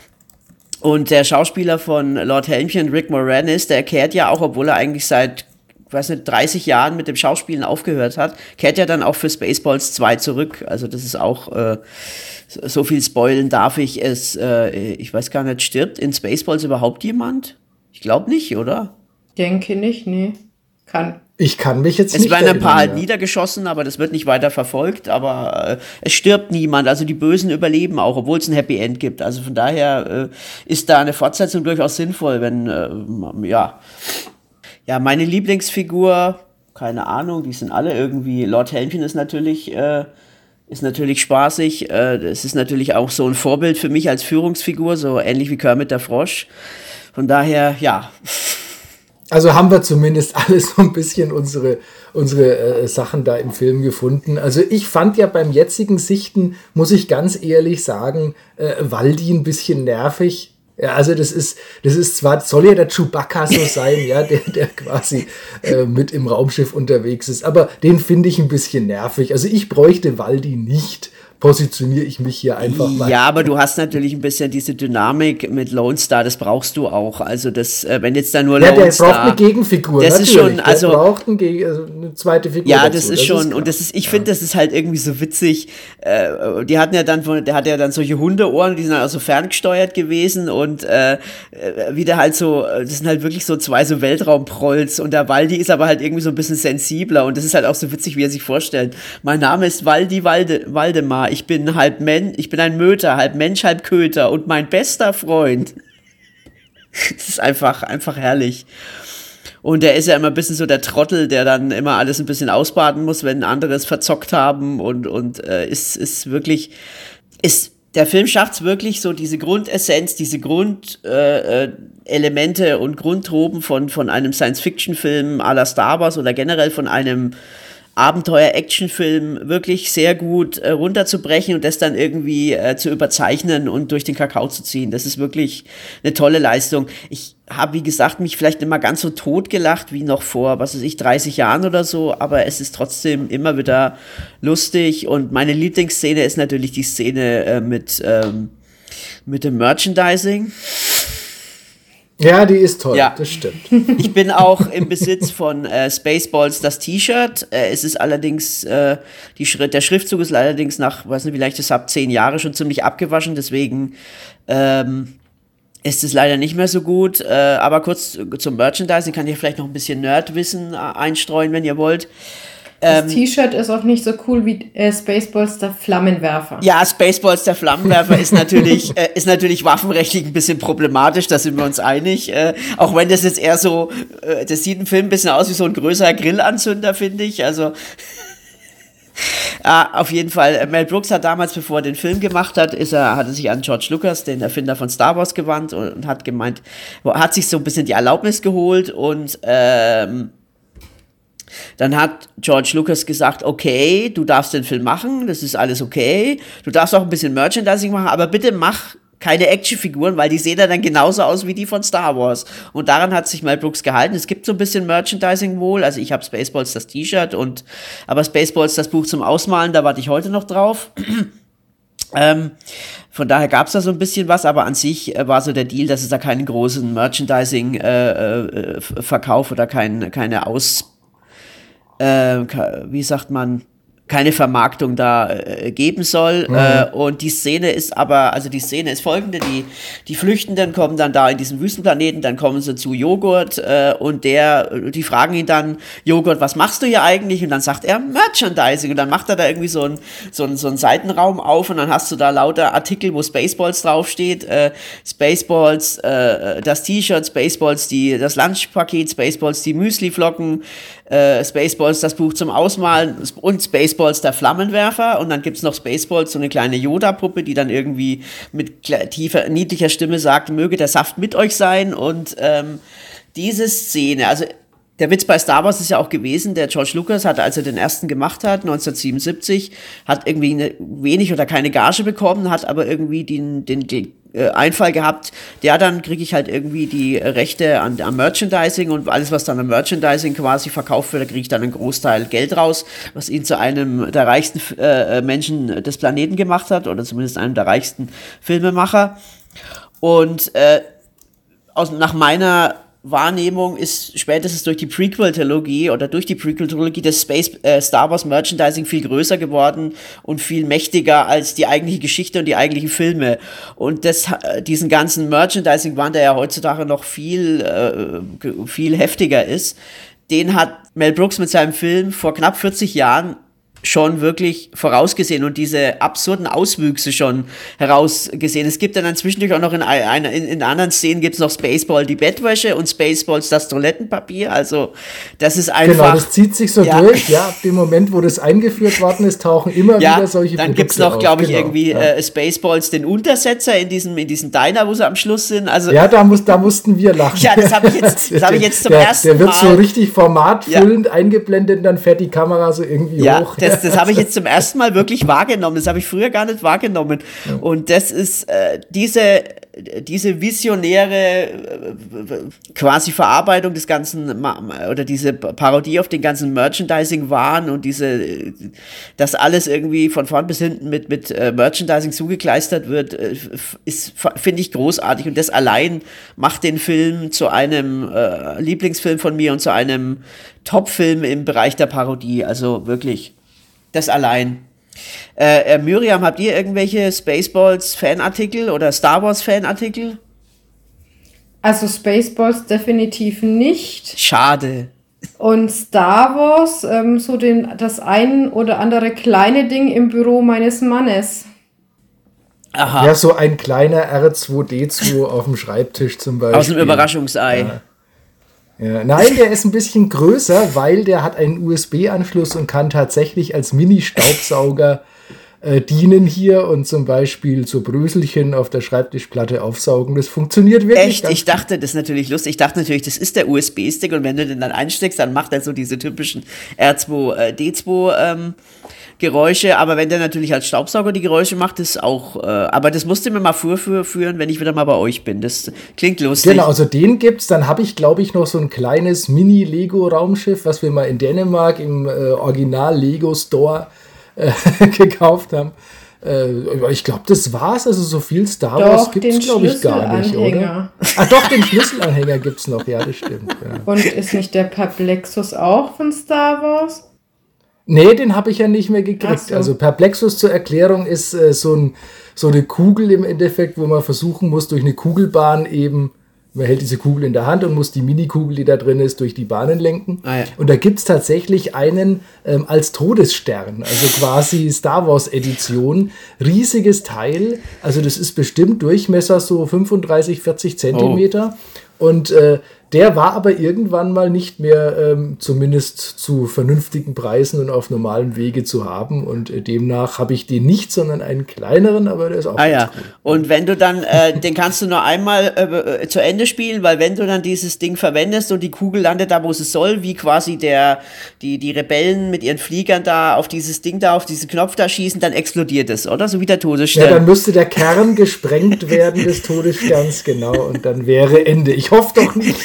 und der Schauspieler von Lord Helmchen, Rick Moranis, der kehrt ja auch, obwohl er eigentlich seit ich weiß nicht, dreißig Jahren mit dem Schauspielen aufgehört hat, kehrt ja dann auch für Spaceballs zwei zurück. Also das ist auch, äh, so viel spoilen darf ich es, äh, ich weiß gar nicht, stirbt in Spaceballs überhaupt jemand? Ich glaube nicht, oder? Denke nicht, nee. Kann. Ich kann mich jetzt es nicht werden ein paar erinnern, halt ja. niedergeschossen, aber das wird nicht weiter verfolgt. Aber äh, es stirbt niemand. Also die Bösen überleben auch, obwohl es ein Happy End gibt. Also von daher äh, ist da eine Fortsetzung durchaus sinnvoll, wenn, äh, ja. Ja, meine Lieblingsfigur, keine Ahnung, die sind alle irgendwie. Lord Helmchen ist natürlich, äh, ist natürlich spaßig. Äh, es ist natürlich auch so ein Vorbild für mich als Führungsfigur, so ähnlich wie Kermit der Frosch. Von daher, ja. Also haben wir zumindest alle so ein bisschen unsere, unsere äh, Sachen da im Film gefunden. Also ich fand ja beim jetzigen Sichten, muss ich ganz ehrlich sagen, äh, Waldi ein bisschen nervig. Ja, also das ist, das ist zwar, soll ja der Chewbacca so sein, ja, der, der quasi äh, mit im Raumschiff unterwegs ist, aber den finde ich ein bisschen nervig. Also ich bräuchte Waldi nicht. Positioniere ich mich hier einfach mal. Ja, aber du hast natürlich ein bisschen diese Dynamik mit Lone Star, das brauchst du auch. Also das, äh, wenn jetzt da nur ja, Lone der Star... braucht eine Gegenfigur, das natürlich. ist schon, also, der braucht ein Geg- also eine zweite Figur Ja, dazu. das ist das schon, ist und das ist, ich ja. finde, das ist halt irgendwie so witzig. Äh, die hatten ja dann, von, der hat ja dann solche Hundeohren, die sind also ferngesteuert gewesen und äh, wieder halt so, das sind halt wirklich so zwei so Weltraumprolls und der Waldi ist aber halt irgendwie so ein bisschen sensibler und das ist halt auch so witzig, wie er sich vorstellt. Mein Name ist Waldi Walde, Waldemar, ich bin halb Men- ich bin ein Möter, halb Mensch, halb Köter und mein bester Freund. Das ist einfach, einfach herrlich. Und er ist ja immer ein bisschen so der Trottel, der dann immer alles ein bisschen ausbaden muss, wenn andere es verzockt haben und, und äh, ist, ist wirklich, ist, der Film schafft es wirklich so, diese Grundessenz, diese Grundelemente äh, und Grundtropen von, von einem Science-Fiction-Film à la Star Wars oder generell von einem Abenteuer-Action-Film wirklich sehr gut äh, runterzubrechen und das dann irgendwie äh, zu überzeichnen und durch den Kakao zu ziehen. Das ist wirklich eine tolle Leistung. Ich habe, wie gesagt, mich vielleicht immer ganz so tot gelacht wie noch vor, was weiß ich, dreißig Jahren oder so, aber es ist trotzdem immer wieder lustig und meine Lieblingsszene ist natürlich die Szene äh, mit, ähm, mit dem Merchandising. Ja, die ist toll, ja. Das stimmt. Ich bin auch im Besitz von äh, Spaceballs, das T-Shirt. Äh, es ist allerdings, äh, die Schritt, der Schriftzug ist allerdings nach, weiß nicht, wie leicht das ab zehn Jahre schon ziemlich abgewaschen, deswegen ähm, ist es leider nicht mehr so gut. Äh, aber kurz zum Merchandising kann ich vielleicht noch ein bisschen Nerdwissen äh, einstreuen, wenn ihr wollt. Das ähm, T-Shirt ist auch nicht so cool wie äh, Spaceballs der Flammenwerfer. Ja, Spaceballs der Flammenwerfer ist natürlich äh, ist natürlich waffenrechtlich ein bisschen problematisch, da sind wir uns einig. Äh, auch wenn das jetzt eher so, äh, das sieht im Film ein bisschen aus wie so ein größerer Grillanzünder, finde ich. Also Ah, auf jeden Fall. Mel Brooks hat damals, bevor er den Film gemacht hat, ist er, hat er sich an George Lucas, den Erfinder von Star Wars, gewandt und, und hat gemeint, hat sich so ein bisschen die Erlaubnis geholt und ähm, dann hat George Lucas gesagt, okay, du darfst den Film machen, das ist alles okay, du darfst auch ein bisschen Merchandising machen, aber bitte mach keine Actionfiguren, weil die sehen dann genauso aus wie die von Star Wars. Und daran hat sich Mel Brooks gehalten. Es gibt so ein bisschen Merchandising wohl, also ich habe Spaceballs das T-Shirt und aber Spaceballs das Buch zum Ausmalen, da warte ich heute noch drauf. ähm, von daher gab es da so ein bisschen was, aber an sich äh, war so der Deal, dass es da keinen großen Merchandising-Verkauf äh, äh, oder kein, keine Aus Äh, wie sagt man, keine Vermarktung da äh, geben soll. Mhm. Äh, und die Szene ist aber, also die Szene ist folgende, die, die Flüchtenden kommen dann da in diesen Wüstenplaneten, dann kommen sie zu Joghurt äh, und der, die fragen ihn dann, Joghurt, was machst du hier eigentlich? Und dann sagt er, Merchandising. Und dann macht er da irgendwie so einen so so einen Seitenraum auf und dann hast du da lauter Artikel, wo Spaceballs draufsteht. Äh, Spaceballs, äh, das T-Shirt, Spaceballs, die, das Lunchpaket, Spaceballs, die Müsliflocken, äh, Spaceballs, das Buch zum Ausmalen und Spaceballs, der Flammenwerfer und dann gibt's noch Spaceballs, so eine kleine Yoda-Puppe, die dann irgendwie mit tiefer, niedlicher Stimme sagt, möge der Saft mit euch sein und ähm, diese Szene, also der Witz bei Star Wars ist ja auch gewesen, der George Lucas hat, als er den ersten gemacht hat, neunzehnhundertsiebenundsiebzig, hat irgendwie eine, wenig oder keine Gage bekommen, hat aber irgendwie den, den, den äh, Einfall gehabt, ja, dann kriege ich halt irgendwie die Rechte an, am Merchandising und alles, was dann am Merchandising quasi verkauft wird, da kriege ich dann einen Großteil Geld raus, was ihn zu einem der reichsten äh, Menschen des Planeten gemacht hat oder zumindest einem der reichsten Filmemacher. Und äh, aus, nach meiner Wahrnehmung ist spätestens durch die Prequel-Trilogie oder durch die Prequel-Trilogie das Space, äh, Star Wars Merchandising viel größer geworden und viel mächtiger als die eigentliche Geschichte und die eigentlichen Filme. Und das, diesen ganzen Merchandising-Wahn, der ja heutzutage noch viel, äh, viel heftiger ist, den hat Mel Brooks mit seinem Film vor knapp vierzig Jahren schon wirklich vorausgesehen und diese absurden Auswüchse schon herausgesehen. Es gibt dann zwischendurch auch noch in, einer, in, in anderen Szenen gibt es noch Spaceball die Bettwäsche und Spaceballs das Toilettenpapier. Also das ist einfach... Genau, das zieht sich so ja. durch. Ja, ab dem Moment, wo das eingeführt worden ist, tauchen immer ja, wieder solche dann Produkte gibt es noch, glaube ich, genau. irgendwie ja. äh, Spaceballs den Untersetzer in diesem, in diesem Diner, wo sie am Schluss sind. Also, ja, da, muss, da mussten wir lachen. Ja, das habe ich, hab ich jetzt zum der, ersten Mal... Der wird Mal. so richtig formatfüllend ja. eingeblendet und dann fährt die Kamera so irgendwie ja, hoch. Das, das habe ich jetzt zum ersten Mal wirklich wahrgenommen. Das habe ich früher gar nicht wahrgenommen. Ja. Und das ist äh, diese, diese visionäre äh, quasi Verarbeitung des ganzen oder diese Parodie auf den ganzen Merchandising-Waren und diese, dass alles irgendwie von vorn bis hinten mit, mit äh, Merchandising zugekleistert wird, äh, ist, finde ich, großartig. Und das allein macht den Film zu einem äh, Lieblingsfilm von mir und zu einem Top-Film im Bereich der Parodie. Also wirklich. Das allein. Äh, äh, Miriam, habt ihr irgendwelche Spaceballs-Fanartikel oder Star Wars-Fanartikel? Also Spaceballs definitiv nicht. Schade. Und Star Wars, ähm, so den, das ein oder andere kleine Ding im Büro meines Mannes. Aha. Ja, so ein kleiner R zwei D zwei auf dem Schreibtisch zum Beispiel. Aus dem Überraschungsei. Ja. Ja, nein, der ist ein bisschen größer, weil der hat einen U S B-Anschluss und kann tatsächlich als Mini-Staubsauger äh, dienen hier und zum Beispiel so Bröselchen auf der Schreibtischplatte aufsaugen. Das funktioniert wirklich. Echt? Ich dachte, das ist natürlich lustig. Ich dachte natürlich, das ist der U S B-Stick und wenn du den dann einsteckst, dann macht er so diese typischen R zwei D zwei ähm, Geräusche, aber wenn der natürlich als Staubsauger die Geräusche macht, ist auch, äh, aber das musst du mir mal vorführen, wenn ich wieder mal bei euch bin. Das klingt lustig. Genau, also den gibt's. Dann habe ich, glaube ich, noch so ein kleines Mini-Lego-Raumschiff, was wir mal in Dänemark im äh, Original-Lego-Store äh, gekauft haben. Äh, ich glaube, das war's. Also so viel Star Wars gibt es, glaube ich, gar nicht, oder? Ah, doch, den Schlüsselanhänger gibt's noch. Ja, das stimmt. Ja. Und ist nicht der Perplexus auch von Star Wars? Nee, den habe ich ja nicht mehr gekriegt. So. Also Perplexus zur Erklärung ist äh, so, ein, so eine Kugel im Endeffekt, wo man versuchen muss, durch eine Kugelbahn eben, man hält diese Kugel in der Hand und muss die Minikugel, die da drin ist, durch die Bahnen lenken. Ah, ja. Und da gibt's tatsächlich einen ähm, als Todesstern, also quasi Star Wars Edition. Riesiges Teil, also das ist bestimmt Durchmesser so fünfunddreißig, vierzig Zentimeter. Oh. Und äh, der war aber irgendwann mal nicht mehr ähm, zumindest zu vernünftigen Preisen und auf normalem Wege zu haben. Und äh, demnach habe ich den nicht, sondern einen kleineren, aber der ist auch ah, ja. cool. Und wenn du dann, äh, den kannst du nur einmal äh, zu Ende spielen, weil wenn du dann dieses Ding verwendest und die Kugel landet da, wo sie soll, wie quasi der, die, die Rebellen mit ihren Fliegern da auf dieses Ding da, auf diesen Knopf da schießen, dann explodiert es, oder? So wie der Todesstern. Ja, dann müsste der Kern gesprengt werden des Todessterns, genau, und dann wäre Ende. Ich hoffe doch nicht.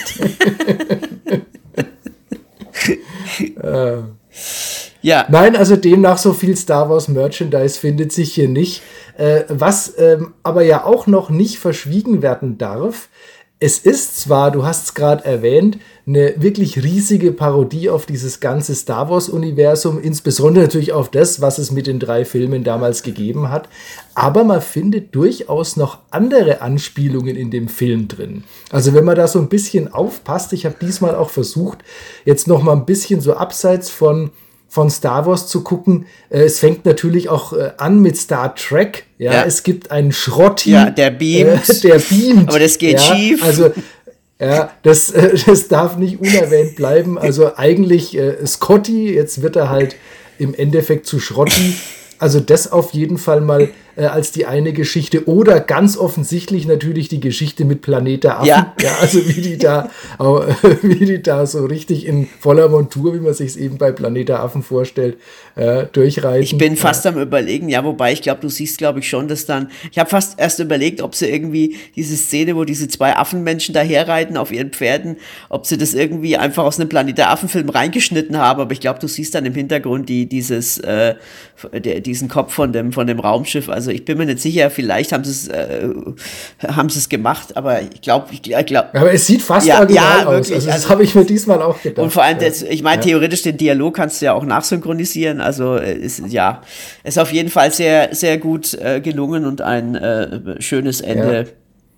äh. Ja. Nein, also demnach so viel Star Wars Merchandise findet sich hier nicht. Äh, was ähm, aber ja auch noch nicht verschwiegen werden darf, es ist zwar, du hast es gerade erwähnt, eine wirklich riesige Parodie auf dieses ganze Star Wars-Universum, insbesondere natürlich auf das, was es mit den drei Filmen damals gegeben hat, aber man findet durchaus noch andere Anspielungen in dem Film drin. Also wenn man da so ein bisschen aufpasst, ich habe diesmal auch versucht, jetzt noch mal ein bisschen so abseits von von Star Wars zu gucken. Äh, es fängt natürlich auch äh, an mit Star Trek. Ja, ja, es gibt einen Schrotti. Ja, der beamt. Äh, der beamt. Aber das geht ja, schief. Also, ja, das, äh, das darf nicht unerwähnt bleiben. Also eigentlich äh, Scotty, jetzt wird er halt im Endeffekt zu Schrotti. Also das auf jeden Fall mal äh, als die eine Geschichte. Oder ganz offensichtlich natürlich die Geschichte mit Planet der Affen. Ja. Ja, also wie die da äh, wie die da so richtig in voller Montur, wie man sich es eben bei Planet der Affen vorstellt, äh, durchreiten. Ich bin fast ja. am Überlegen, ja, wobei ich glaube, du siehst, glaube ich, schon, dass dann, ich habe fast erst überlegt, ob sie irgendwie diese Szene, wo diese zwei Affenmenschen daherreiten auf ihren Pferden, ob sie das irgendwie einfach aus einem Planet der Affen-Film reingeschnitten haben, aber ich glaube, du siehst dann im Hintergrund die, dieses, äh, der, diesen Kopf von dem, von dem Raumschiff. Also ich bin mir nicht sicher, vielleicht haben sie es äh, haben sie es gemacht, aber ich glaube, ich glaube. Aber es sieht fast ja, original ja, aus. Wirklich. Also das also, habe ich mir diesmal auch gedacht. Und vor allem, ja. das, ich meine, ja. theoretisch den Dialog kannst du ja auch nachsynchronisieren. Also ist ja, ist auf jeden Fall sehr, sehr gut äh, gelungen und ein äh, schönes Ende. Ja.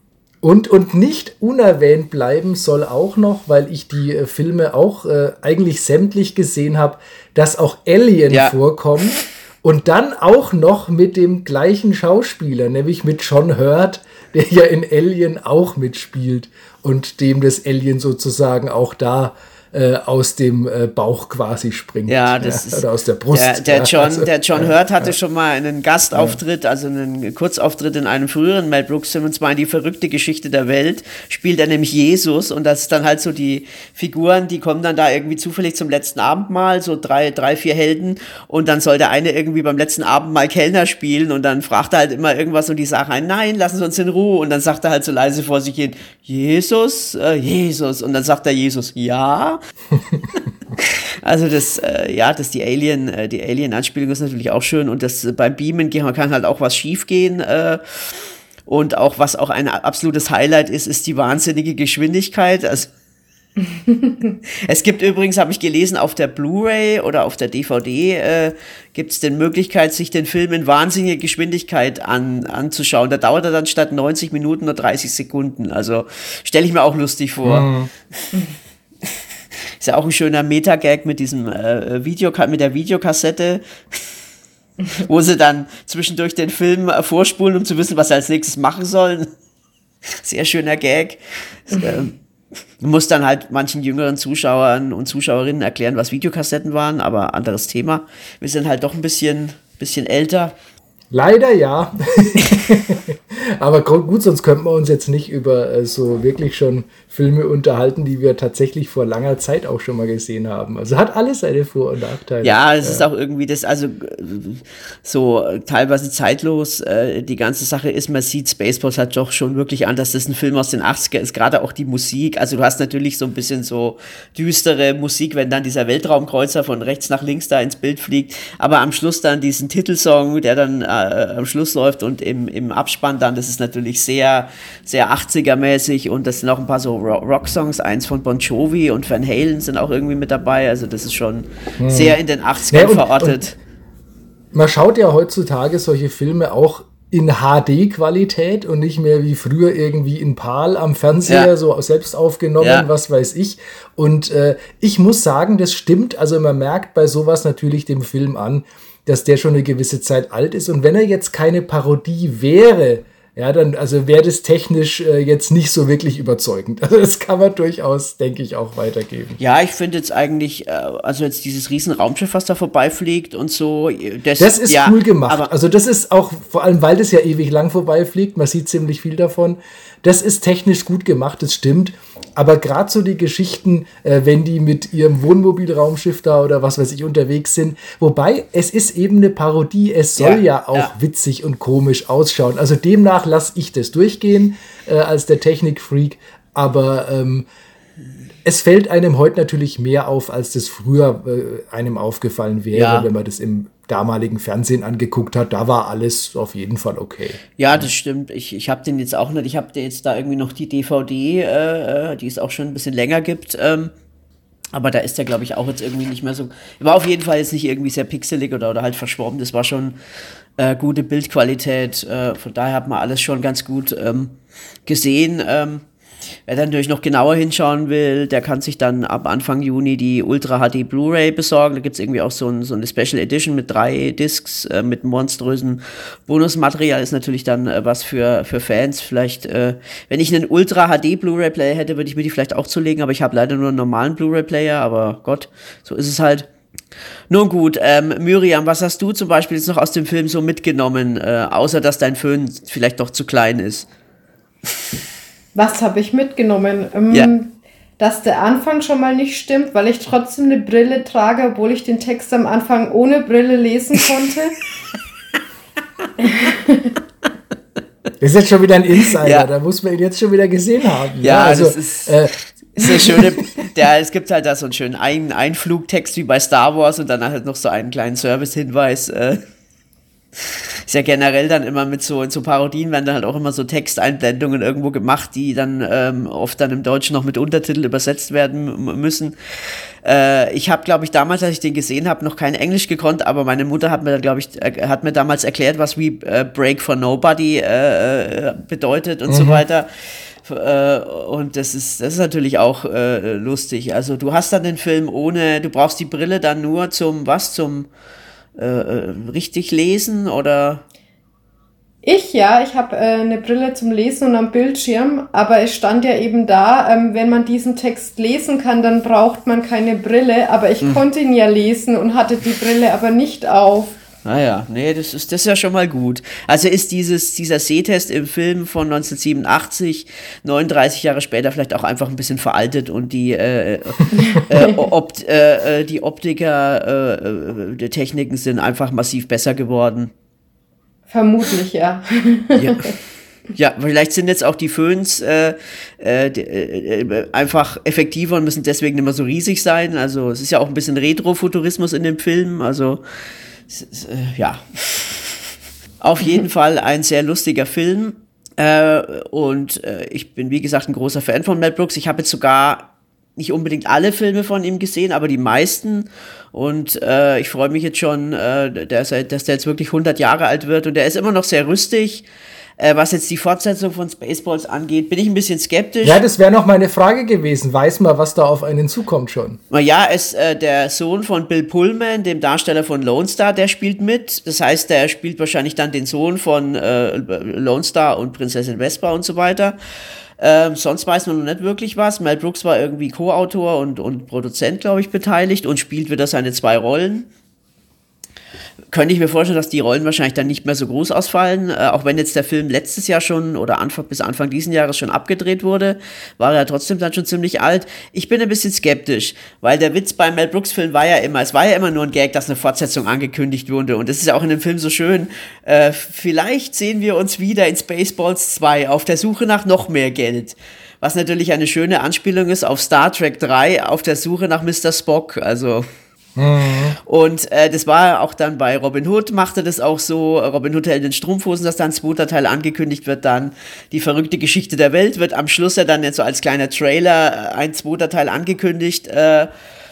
Und, und nicht unerwähnt bleiben soll auch noch, weil ich die äh, Filme auch äh, eigentlich sämtlich gesehen habe, dass auch Alien ja. vorkommt. Und dann auch noch mit dem gleichen Schauspieler, nämlich mit John Hurt, der ja in Alien auch mitspielt und dem das Alien sozusagen auch da äh, aus dem äh, Bauch quasi springt. Ja, das ja, ist, oder aus der Brust. Der, der, ja, John, also, der John ja, Hurt hatte ja. schon mal einen Gastauftritt, ja. also einen Kurzauftritt in einem früheren Mel Brooks-Film, und zwar in Die verrückte Geschichte der Welt, spielt er nämlich Jesus, und das ist dann halt so die Figuren, die kommen dann da irgendwie zufällig zum letzten Abendmahl, so drei, drei, vier Helden, und dann soll der eine irgendwie beim letzten Abendmahl Kellner spielen, und dann fragt er halt immer irgendwas und die sagen ein, nein, lassen Sie uns in Ruhe, und dann sagt er halt so leise vor sich hin, Jesus, äh, Jesus, und dann sagt der Jesus, ja. Also das, äh, ja, das die Alien, äh, die Alien-Anspielung ist natürlich auch schön, und das äh, beim Beamen kann halt auch was schief gehen, äh, und auch was auch ein absolutes Highlight ist, ist die wahnsinnige Geschwindigkeit. Also es gibt übrigens, habe ich gelesen, auf der Blu-ray oder auf der D V D äh, gibt es die Möglichkeit, sich den Film in wahnsinniger Geschwindigkeit an, anzuschauen. Da dauert er dann statt neunzig Minuten nur dreißig Sekunden. Also stelle ich mir auch lustig vor. Mhm. Ist ja auch ein schöner Meta-Gag mit diesem äh, Video, mit der Videokassette, wo sie dann zwischendurch den Film äh, vorspulen, um zu wissen, was sie als nächstes machen sollen. Sehr schöner Gag. Das, äh, muss dann halt manchen jüngeren Zuschauern und Zuschauerinnen erklären, was Videokassetten waren, aber anderes Thema. Wir sind halt doch ein bisschen, bisschen älter. Leider ja. Aber gut, sonst könnten wir uns jetzt nicht über äh, so wirklich schon Filme unterhalten, die wir tatsächlich vor langer Zeit auch schon mal gesehen haben. Also hat alles seine Vor- und Nachteile. Ja, es ja. ist auch irgendwie das, also so teilweise zeitlos. Äh, die ganze Sache ist, man sieht, Spaceballs hat doch schon wirklich an, dass das ein Film aus den achtziger ist, gerade auch die Musik. Also du hast natürlich so ein bisschen so düstere Musik, wenn dann dieser Weltraumkreuzer von rechts nach links da ins Bild fliegt. Aber am Schluss dann diesen Titelsong, der dann äh, am Schluss läuft und im, im Abspann dann, das ist natürlich sehr, sehr achtziger-mäßig, und das sind auch ein paar so Rock-Songs, eins von Bon Jovi und Van Halen sind auch irgendwie mit dabei, also das ist schon hm. sehr in den achtzigern ja, und, verortet. Und man schaut ja heutzutage solche Filme auch in H D-Qualität und nicht mehr wie früher irgendwie in PAL am Fernseher, ja. so selbst aufgenommen, ja. was weiß ich. Und äh, ich muss sagen, das stimmt, also man merkt bei sowas natürlich dem Film an, dass der schon eine gewisse Zeit alt ist. Und wenn er jetzt keine Parodie wäre, ja, dann also wäre das technisch äh, jetzt nicht so wirklich überzeugend. Also das kann man durchaus, denke ich, auch weitergeben. Ja, ich finde jetzt eigentlich, äh, also jetzt dieses riesen Raumschiff, was da vorbeifliegt und so. Das, das ist ja, cool gemacht. Aber also das ist auch, vor allem, weil das ja ewig lang vorbeifliegt, man sieht ziemlich viel davon. Das ist technisch gut gemacht, das stimmt. Aber gerade so die Geschichten, äh, wenn die mit ihrem Wohnmobilraumschiff da oder was weiß ich unterwegs sind. Wobei, es ist eben eine Parodie. Es soll ja, ja auch ja. witzig und komisch ausschauen. Also demnach lasse ich das durchgehen äh, als der Technikfreak. Aber ähm, es fällt einem heute natürlich mehr auf, als das früher äh, einem aufgefallen wäre, ja. wenn man das im damaligen Fernsehen angeguckt hat. Da war alles auf jeden Fall okay. Ja, das stimmt. Ich, ich habe den jetzt auch nicht. Ich habe jetzt da irgendwie noch die D V D, äh, die es auch schon ein bisschen länger gibt. Ähm, aber da ist der, glaube ich, auch jetzt irgendwie nicht mehr so. War auf jeden Fall jetzt nicht irgendwie sehr pixelig oder, oder halt verschwommen. Das war schon äh, gute Bildqualität. Äh, von daher hat man alles schon ganz gut ähm, gesehen. Ähm, Wer dann natürlich noch genauer hinschauen will, der kann sich dann ab Anfang Juni die Ultra H D Blu-ray besorgen. Da gibt es irgendwie auch so, ein, so eine Special Edition mit drei Discs, äh, mit monströsen Bonusmaterial. Ist natürlich dann äh, was für, für Fans. Vielleicht, äh, wenn ich einen Ultra H D Blu-ray Player hätte, würde ich mir die vielleicht auch zulegen, aber ich habe leider nur einen normalen Blu-ray Player, aber Gott, so ist es halt. Nun gut, ähm, Miriam, was hast du zum Beispiel jetzt noch aus dem Film so mitgenommen, äh, außer dass dein Föhn vielleicht doch zu klein ist? Was habe ich mitgenommen? Ähm, ja. Dass der Anfang schon mal nicht stimmt, weil ich trotzdem eine Brille trage, obwohl ich den Text am Anfang ohne Brille lesen konnte. Das ist jetzt schon wieder ein Insider, ja. Da muss man ihn jetzt schon wieder gesehen haben. Ja, ja also das ist, äh, ist eine schöne, der, es gibt halt da so einen schönen Ein- Einflugtext wie bei Star Wars und dann halt noch so einen kleinen Service-Hinweis, äh, ist ja generell dann immer mit so, in so Parodien werden dann halt auch immer so Texteinblendungen irgendwo gemacht, die dann ähm, oft dann im Deutschen noch mit Untertitel übersetzt werden m- müssen. Äh, ich habe, glaube ich, damals, als ich den gesehen habe, noch kein Englisch gekonnt, aber meine Mutter hat mir, glaube ich, äh, hat mir damals erklärt, was wie äh, Break for Nobody äh, bedeutet und mhm. so weiter. Äh, und das ist, das ist natürlich auch äh, lustig. Also du hast dann den Film ohne, du brauchst die Brille dann nur zum, was, zum äh, richtig lesen oder? Ich ja, ich habe äh, eine Brille zum Lesen und am Bildschirm, aber es stand ja eben da, ähm, wenn man diesen Text lesen kann, dann braucht man keine Brille, aber ich hm. konnte ihn ja lesen und hatte die Brille aber nicht auf. Naja, nee, das ist, das ist ja schon mal gut. Also ist dieses, dieser Sehtest im Film von neunzehnhundertsiebenundachtzig, neununddreißig Jahre später vielleicht auch einfach ein bisschen veraltet und die, äh, äh, Opt, äh, die Optiker, äh, die Techniken sind einfach massiv besser geworden. Vermutlich, ja. ja. Ja, vielleicht sind jetzt auch die Föhns äh, äh, äh, einfach effektiver und müssen deswegen nicht mehr so riesig sein. Also es ist ja auch ein bisschen Retrofuturismus in dem Film. Also ist, äh, ja, auf jeden Fall ein sehr lustiger Film. Äh, und äh, ich bin, wie gesagt, ein großer Fan von Mel Brooks. Ich habe jetzt sogar nicht unbedingt alle Filme von ihm gesehen, aber die meisten. Und äh, ich freue mich jetzt schon, äh, dass, er, dass der jetzt wirklich hundert Jahre alt wird. Und er ist immer noch sehr rüstig. Äh, was jetzt die Fortsetzung von Spaceballs angeht, bin ich ein bisschen skeptisch. Ja, das wäre noch meine Frage gewesen. Weiß man, was da auf einen zukommt schon? Ja, ist äh, der Sohn von Bill Pullman, dem Darsteller von Lone Star, der spielt mit. Das heißt, der spielt wahrscheinlich dann den Sohn von äh, Lone Star und Prinzessin Vespa und so weiter. Ähm, sonst weiß man noch nicht wirklich was. Mel Brooks war irgendwie Co-Autor und, und Produzent, glaube ich, beteiligt und spielt wieder seine zwei Rollen. Könnte ich mir vorstellen, dass die Rollen wahrscheinlich dann nicht mehr so groß ausfallen. Äh, auch wenn jetzt der Film letztes Jahr schon oder Anfang bis Anfang diesen Jahres schon abgedreht wurde, war er trotzdem dann schon ziemlich alt. Ich bin ein bisschen skeptisch, weil der Witz beim Mel Brooks Film war ja immer, es war ja immer nur ein Gag, dass eine Fortsetzung angekündigt wurde. Und das ist ja auch in dem Film so schön. Äh, vielleicht sehen wir uns wieder in Spaceballs zwei auf der Suche nach noch mehr Geld. Was natürlich eine schöne Anspielung ist auf Star Trek drei, auf der Suche nach Mister Spock. Also... Mhm. Und äh, das war auch dann bei Robin Hood, machte das auch so, Robin Hood hält den Strumpfhosen, dass dann ein zweiter Teil angekündigt wird, dann die verrückte Geschichte der Welt wird am Schluss ja dann jetzt so als kleiner Trailer ein zweiter Teil angekündigt. Äh,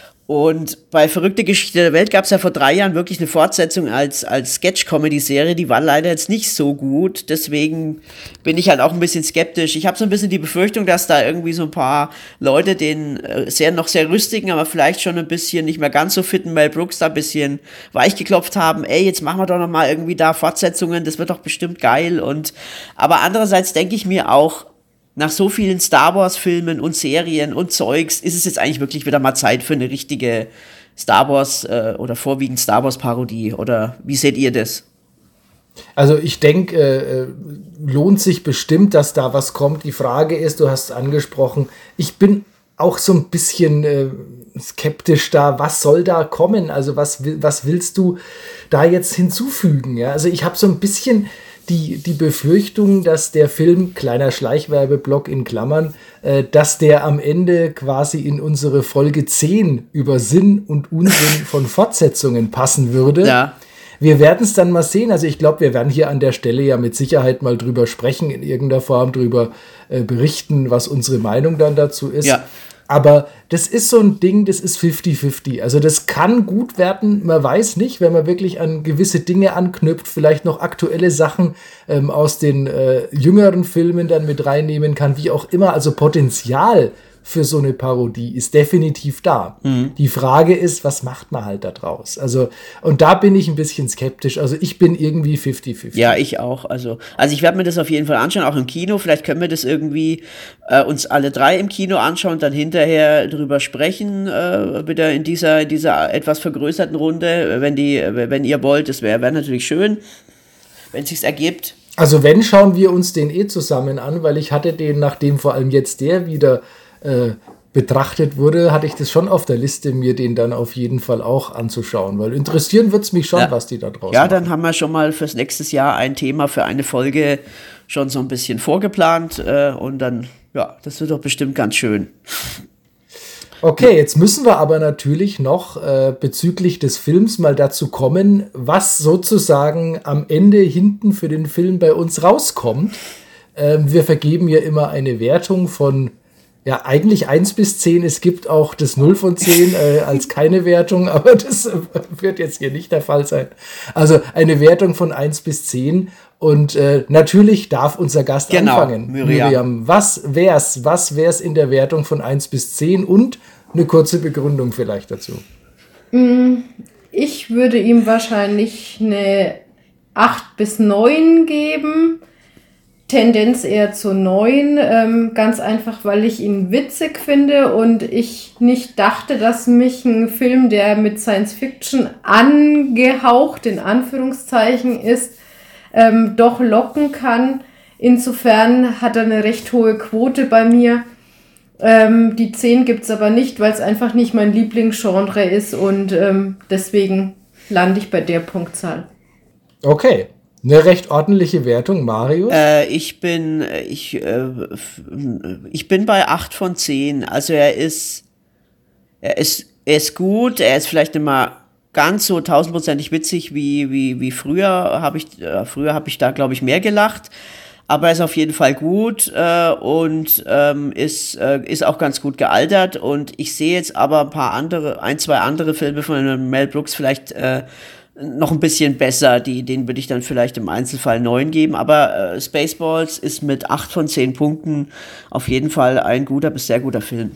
und bei Verrückte Geschichte der Welt gab es ja vor drei Jahren wirklich eine Fortsetzung als, als Sketch-Comedy-Serie, die war leider jetzt nicht so gut, deswegen bin ich halt auch ein bisschen skeptisch. Ich habe so ein bisschen die Befürchtung, dass da irgendwie so ein paar Leute den äh, sehr, noch sehr rüstigen, aber vielleicht schon ein bisschen nicht mehr ganz so fitten Mel Brooks da ein bisschen weichgeklopft haben, ey, jetzt machen wir doch noch mal irgendwie da Fortsetzungen, das wird doch bestimmt geil. Und aber andererseits denke ich mir auch, nach so vielen Star Wars-Filmen und Serien und Zeugs ist es jetzt eigentlich wirklich wieder mal Zeit für eine richtige Star Wars äh, oder vorwiegend Star Wars-Parodie. Oder wie seht ihr das? Also ich denke, äh, lohnt sich bestimmt, dass da was kommt. Die Frage ist, du hast es angesprochen, ich bin auch so ein bisschen äh, skeptisch da, was soll da kommen? Also was, was willst du da jetzt hinzufügen? Ja? Also ich habe so ein bisschen... Die, die Befürchtung, dass der Film, kleiner Schleichwerbeblock in Klammern, äh, dass der am Ende quasi in unsere Folge zehn über Sinn und Unsinn von Fortsetzungen passen würde. Ja. Wir werden es dann mal sehen. Also ich glaube, wir werden hier an der Stelle ja mit Sicherheit mal drüber sprechen, in irgendeiner Form drüber äh, berichten, was unsere Meinung dann dazu ist. Ja. Aber das ist so ein Ding, das ist fifty fifty. Also das kann gut werden, man weiß nicht, wenn man wirklich an gewisse Dinge anknüpft, vielleicht noch aktuelle Sachen ähm, aus den äh, jüngeren Filmen dann mit reinnehmen kann, wie auch immer. Also Potenzial für so eine Parodie ist definitiv da. Mhm. Die Frage ist, was macht man halt da draus? Also, und da bin ich ein bisschen skeptisch. Also ich bin irgendwie fifty fifty. Ja, ich auch. Also, also ich werde mir das auf jeden Fall anschauen, auch im Kino. Vielleicht können wir das irgendwie äh, uns alle drei im Kino anschauen und dann hinterher drüber sprechen, äh, wieder in dieser, in dieser etwas vergrößerten Runde, wenn die, wenn ihr wollt. Das wäre wär natürlich schön, wenn es sich ergibt. Also wenn, schauen wir uns den eh zusammen an, weil ich hatte den, nachdem vor allem jetzt der wieder Äh, betrachtet wurde, hatte ich das schon auf der Liste, mir den dann auf jeden Fall auch anzuschauen, weil interessieren wird es mich schon, ja. was die da draußen Ja, dann machen. Haben wir schon mal fürs nächste Jahr ein Thema für eine Folge schon so ein bisschen vorgeplant äh, und dann, ja, das wird doch bestimmt ganz schön. Okay, jetzt müssen wir aber natürlich noch äh, bezüglich des Films mal dazu kommen, was sozusagen am Ende hinten für den Film bei uns rauskommt. Ähm, wir vergeben ja immer eine Wertung von Ja, eigentlich eins bis zehn. Es gibt auch das null von zehn äh, als keine Wertung, aber das äh, wird jetzt hier nicht der Fall sein. Also eine Wertung von eins bis zehn. Und äh, natürlich darf unser Gast genau, anfangen. Miriam. Miriam, was wär's? Was wär's in der Wertung von eins bis zehn? Und eine kurze Begründung vielleicht dazu. Ich würde ihm wahrscheinlich eine acht bis neun geben. Tendenz eher zu neun, ähm, ganz einfach, weil ich ihn witzig finde und ich nicht dachte, dass mich ein Film, der mit Science Fiction angehaucht, in Anführungszeichen ist, ähm, doch locken kann. Insofern hat er eine recht hohe Quote bei mir. Ähm, die zehn gibt es aber nicht, weil es einfach nicht mein Lieblingsgenre ist und ähm, deswegen lande ich bei der Punktzahl. Okay. Eine recht ordentliche Wertung, Marius? Äh, ich bin, ich, äh, ich bin bei acht von zehn. Also er ist, er ist, er ist gut. Er ist vielleicht nicht mal ganz so tausendprozentig witzig wie, wie, wie früher. Habe ich, äh, früher habe ich da, glaube ich, mehr gelacht. Aber er ist auf jeden Fall gut äh, und ähm, ist, äh, ist auch ganz gut gealtert. Und ich sehe jetzt aber ein paar andere, ein, zwei andere Filme von Mel Brooks vielleicht, äh, noch ein bisschen besser, die, denen würde ich dann vielleicht im Einzelfall neun geben, aber äh, Spaceballs ist mit acht von zehn Punkten auf jeden Fall ein guter bis sehr guter Film.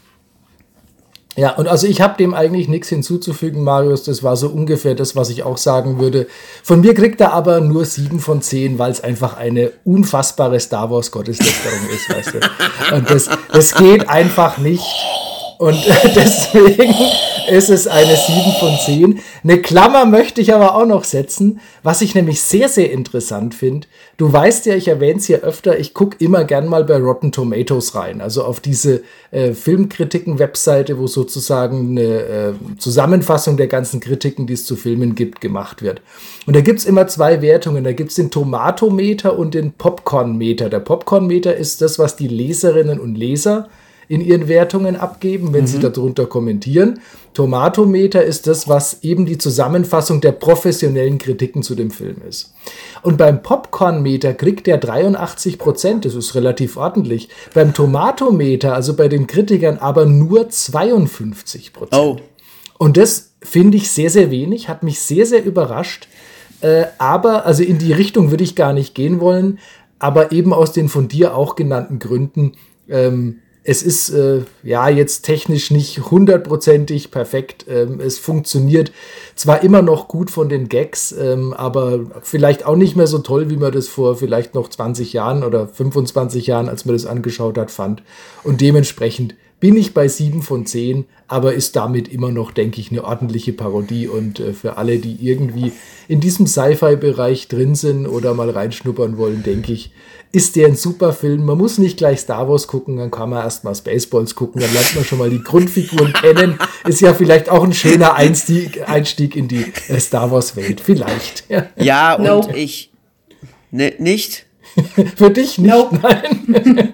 Ja, und also ich habe dem eigentlich nichts hinzuzufügen, Marius, das war so ungefähr das, was ich auch sagen würde. Von mir kriegt er aber nur sieben von zehn, weil es einfach eine unfassbare Star Wars Gotteslästerung ist, weißt du. Und das, das geht einfach nicht. Und deswegen ist es eine sieben von zehn. Eine Klammer möchte ich aber auch noch setzen, was ich nämlich sehr, sehr interessant finde. Du weißt ja, ich erwähne es hier öfter, ich gucke immer gern mal bei Rotten Tomatoes rein, also auf diese äh, Filmkritiken-Webseite, wo sozusagen eine äh, Zusammenfassung der ganzen Kritiken, die es zu Filmen gibt, gemacht wird. Und da gibt es immer zwei Wertungen, da gibt es den Tomatometer und den Popcornmeter. Der Popcornmeter ist das, was die Leserinnen und Leser in ihren Wertungen abgeben, wenn mhm. sie darunter kommentieren. Tomatometer ist das, was eben die Zusammenfassung der professionellen Kritiken zu dem Film ist. Und beim Popcornmeter kriegt der dreiundachtzig Prozent, das ist relativ ordentlich. Beim Tomatometer, also bei den Kritikern, aber nur zweiundfünfzig Prozent. Oh. Und das finde ich sehr, sehr wenig, hat mich sehr, sehr überrascht. Äh, aber, also in die Richtung würde ich gar nicht gehen wollen, aber eben aus den von dir auch genannten Gründen, ähm, es ist äh, ja jetzt technisch nicht hundertprozentig perfekt. Ähm, es funktioniert zwar immer noch gut von den Gags, ähm, aber vielleicht auch nicht mehr so toll, wie man das vor vielleicht noch zwanzig Jahren oder fünfundzwanzig Jahren, als man das angeschaut hat, fand. Und dementsprechend bin ich bei sieben von zehn, aber ist damit immer noch, denke ich, eine ordentliche Parodie. Und äh, für alle, die irgendwie in diesem Sci-Fi-Bereich drin sind oder mal reinschnuppern wollen, denke ich, ist der ein super Film. Man muss nicht gleich Star Wars gucken, dann kann man erst mal Spaceballs gucken, dann lernt man schon mal die Grundfiguren kennen. Ist ja vielleicht auch ein schöner Einstieg, Einstieg in die äh, Star Wars-Welt, vielleicht. Ja, ja und nope. ich... Ne, nicht? Für dich nicht, nope. Nein.